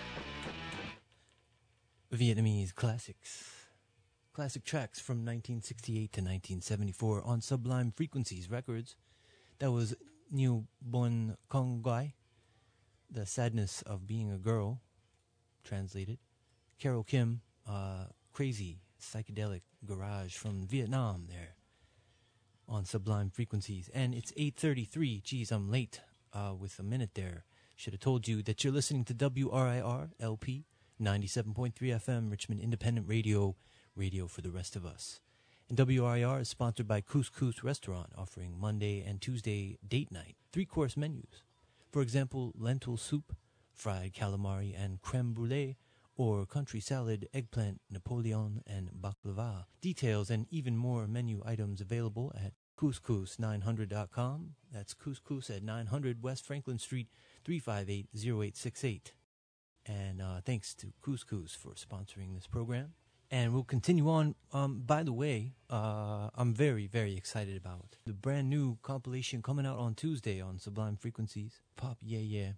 Vietnamese classics. Classic tracks from nineteen sixty-eight to nineteen seventy-four on Sublime Frequencies Records. That was New Bon Kong Gai, The Sadness of Being a Girl, translated. Carol Kim, uh, Crazy Psychedelic Garage from Vietnam there on Sublime Frequencies. And it's eight thirty-three. Geez, I'm late uh, with a minute there. Should have told you that you're listening to W R I R L P ninety-seven point three F M, Richmond Independent Radio, radio for the rest of us. And W R I R is sponsored by Couscous Restaurant, offering Monday and Tuesday date night, three-course menus. For example, lentil soup, fried calamari and creme brulee, or country salad, eggplant, Napoleon, and baklava. Details and even more menu items available at couscous nine hundred dot com. That's Couscous at nine hundred West Franklin Street, three five eight, zero eight six eight. And uh, thanks to Couscous for sponsoring this program. And we'll continue on. Um, by the way, uh, I'm very, very excited about the brand new compilation coming out on Tuesday on Sublime Frequencies. Pop, yeah, yeah.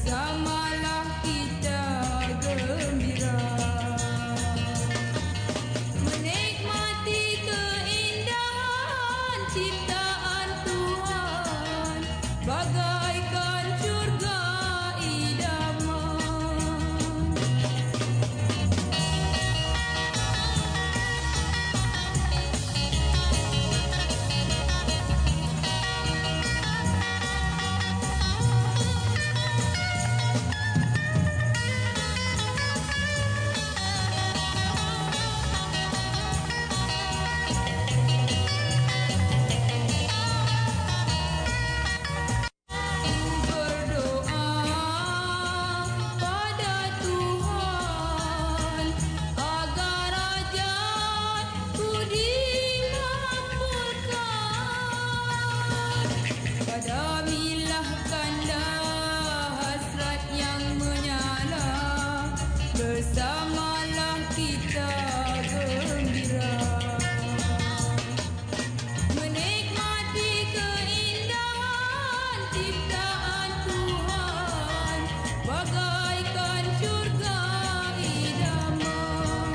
bersamalah kita gembira menikmati keindahan ciptaan Tuhan bagaikan surga idaman. Bersamalah kita gembira menikmati keindahan ciptaan Tuhan bagaikan surga idaman.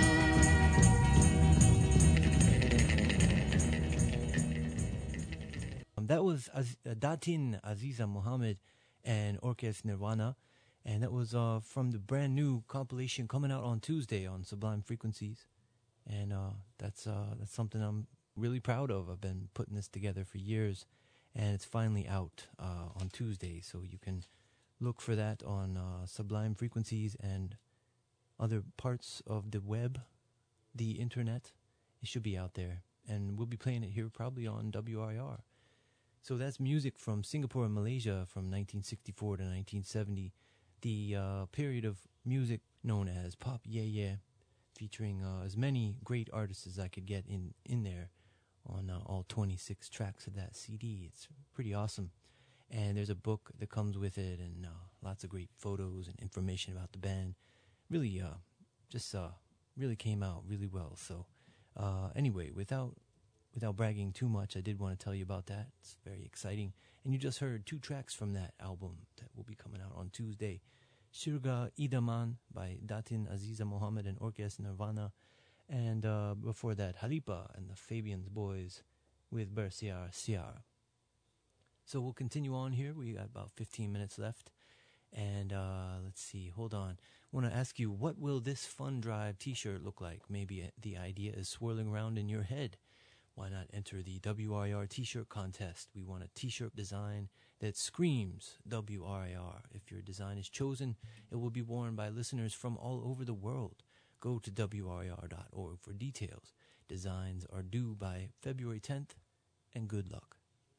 That was Az- uh, Datin Aziza Muhammad and Orkest Nirvana. And that was uh, from the brand new compilation coming out on Tuesday on Sublime Frequencies. And uh, that's uh, that's something I'm really proud of. I've been putting this together for years. And it's finally out uh, on Tuesday. So you can look for that on uh, Sublime Frequencies and other parts of the web, the internet. It should be out there. And we'll be playing it here probably on W R I R. So that's music from Singapore and Malaysia from nineteen sixty-four to nineteen seventy. The uh, period of music known as Pop Yeah Yeah, featuring uh, as many great artists as I could get in, in there on uh, all twenty-six tracks of that C D. It's pretty awesome. And there's a book that comes with it and uh, lots of great photos and information about the band. Really, uh, just uh, really came out really well. So uh, anyway, without without bragging too much, I did want to tell you about that. It's very exciting. And you just heard two tracks from that album that will be coming out on Tuesday. Surga Idaman by Datin Aziza Muhammad and Orkest Nirvana. And uh, before that, Halipa and the Fabians Boys with Bersiar Siar. So we'll continue on here. We got about fifteen minutes left. And uh, let's see, hold on. I want to ask you, what will this Fun Drive t-shirt look like? Maybe the idea is swirling around in your head. Why not enter the W R I R t-shirt contest? We want a t-shirt design that screams W R I R. If your design is chosen, it will be worn by listeners from all over the world. Go to W R I R dot org for details. Designs are due by February tenth, and good luck.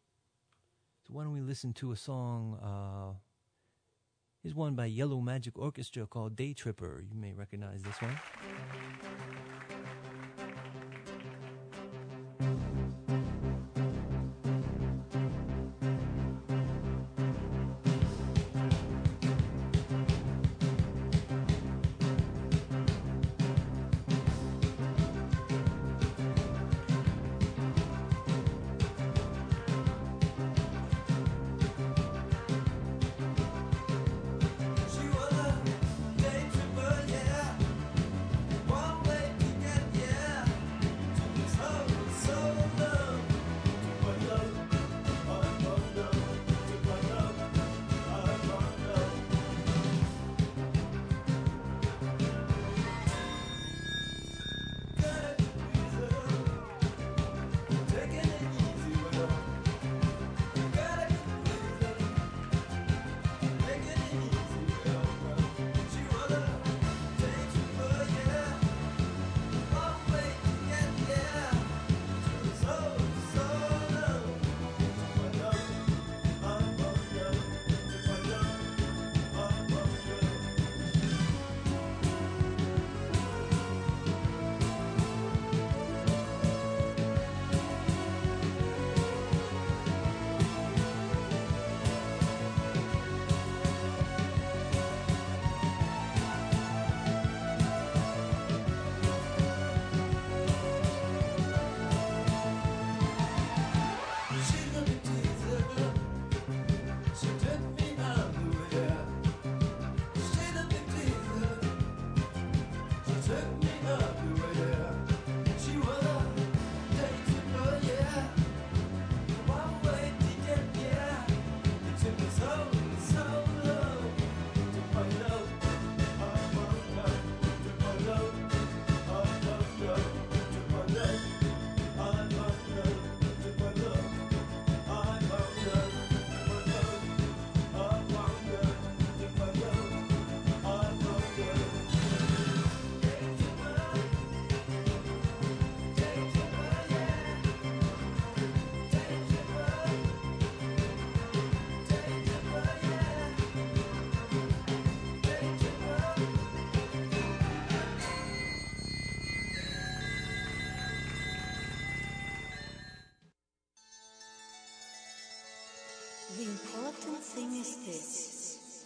So why don't we listen to a song, uh, here's one by Yellow Magic Orchestra called Day Tripper. You may recognize this one. She was a day tripper, yeah.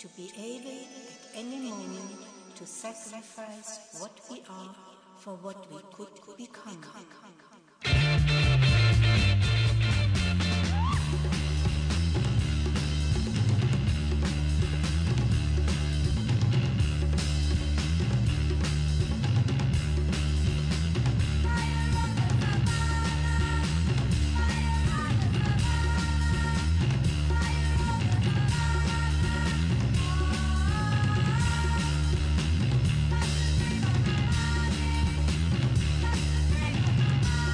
to be able at any moment to sacrifice what we are for what we could become. Bye.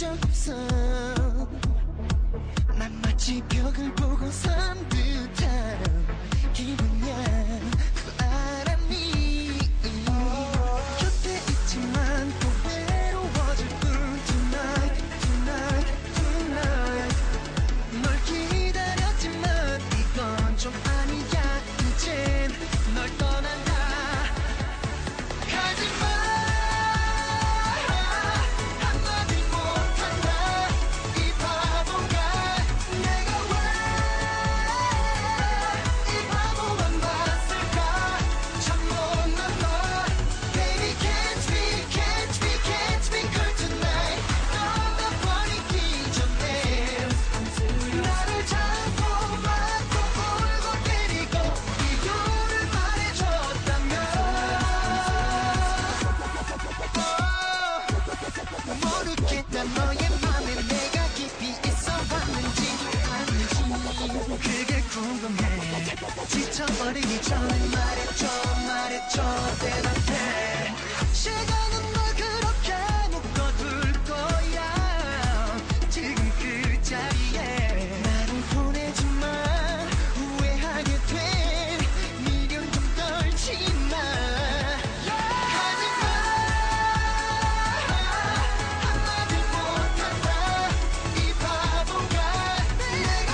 없어 난 마치 벽을 보고 선 듯한 기분이야 그거 알았니 곁에 있지만 또 외로워질 뿐 Tonight, tonight, tonight 널 기다렸지만 이건 좀 아니야 이젠 널 떠난다 가지마 지쳐버리기 전에 말해줘 말해줘 대답해 시간은 널 그렇게 묶어둘 거야 지금 그 자리에 나를 보내지마 후회하게 돼 미련 좀 떨지마 가지마 한마디 못한다 이 바보가 내가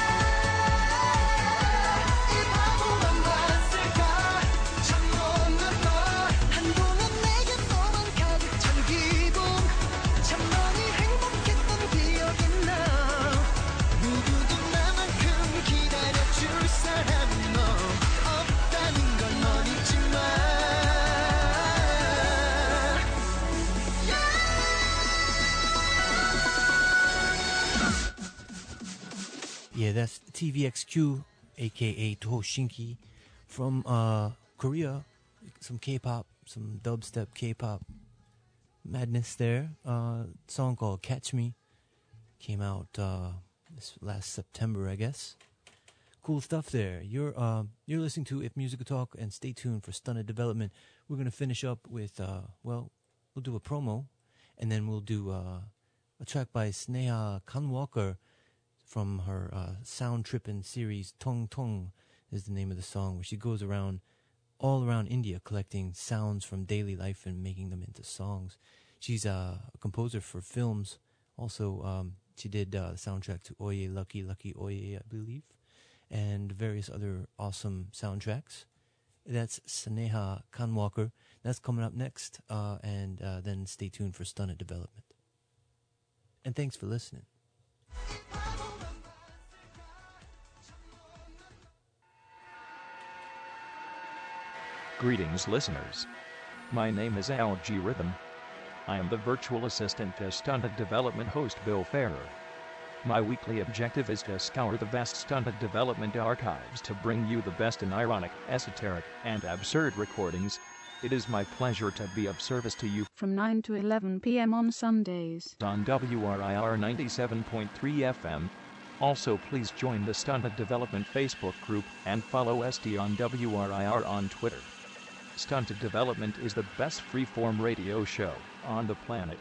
Yeah, that's T V X Q, aka Toshinki, from uh, Korea. Some K-pop, some dubstep K-pop madness there. Uh, song called "Catch Me" came out uh, this last September, I guess. Cool stuff there. You're uh, you're listening to If Music Could Talk, and stay tuned for Stunted Development. We're gonna finish up with uh, well, we'll do a promo, and then we'll do uh, a track by Sneha Kanwalkar from her uh, Sound Trippin' series. Tong Tong is the name of the song, where she goes around all around India collecting sounds from daily life and making them into songs. She's uh, a composer for films. Also, um, she did uh, the soundtrack to Oye Lucky Lucky Oye, I believe, and various other awesome soundtracks. That's Sneha Kanwalkar. That's coming up next, uh, and uh, then stay tuned for Stunted Development. And thanks for listening. Greetings, listeners. My name is Al G. Rhythm. I am the virtual assistant to Stunted Development host Bill Ferrer. My weekly objective is to scour the vast Stunted Development archives to bring you the best in ironic, esoteric, and absurd recordings. It is my pleasure to be of service to you from nine to eleven p.m. on Sundays on W R I R ninety-seven point three F M. Also, please join the Stunted Development Facebook group and follow S D on W R I R on Twitter. Stunted Development is the best freeform radio show on the planet.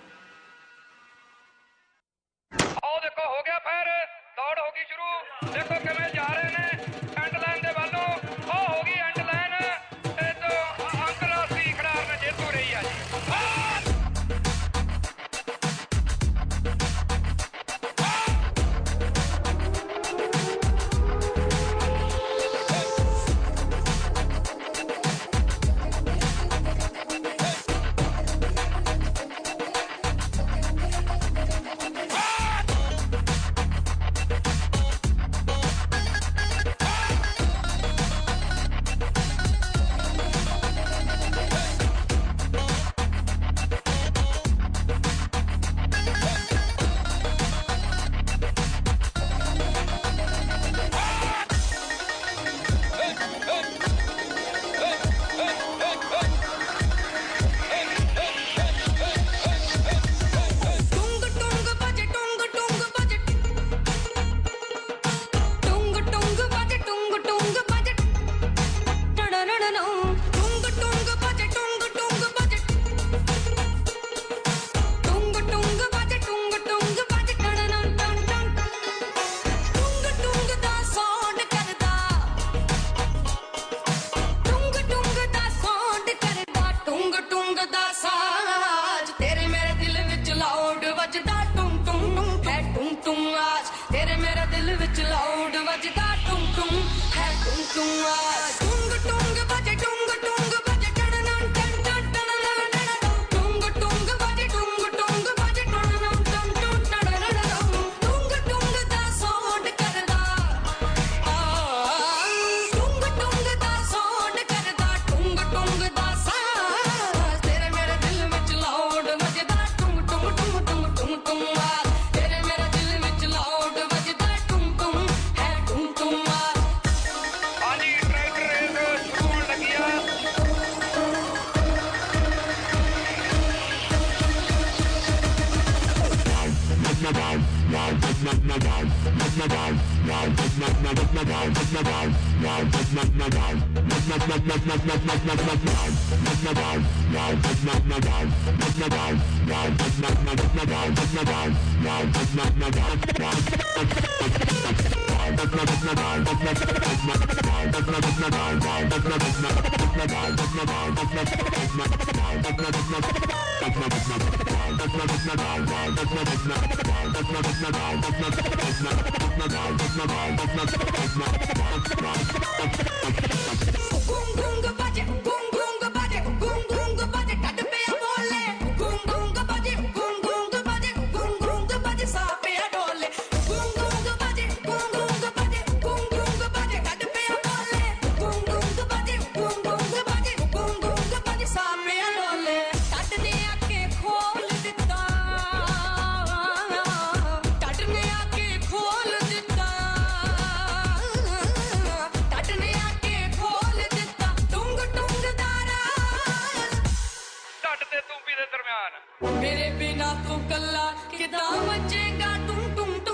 ਮੇਰੇ ਬਿਨਾ ਤੂੰ ਕੱਲਾ ਕਿਦਾਂ ਮਚੇਗਾ ਟੁੰ ਟੁੰ ਟੁੰ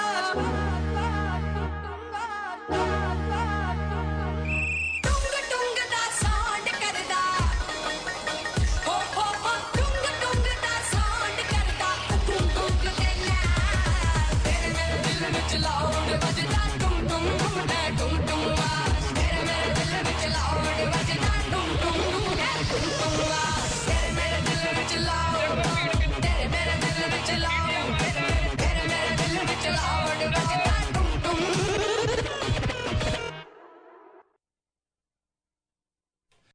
ਟੁੰਗ ਟੁੰਗ ਦਾ sound ਕਰਦਾ ਹੋ ਹੋ ਹੋ ਟੁੰਗ ਟੁੰਗ ਦਾ sound ਕਰਦਾ ਟੁੰ ਟੁੰ ਦੇ ਨਾਲ ਤੇਰੇ ਮੇਰੇ ਦਿਲ ਵਿੱਚ ਲਾਊਡ ਵੱਜਦਾ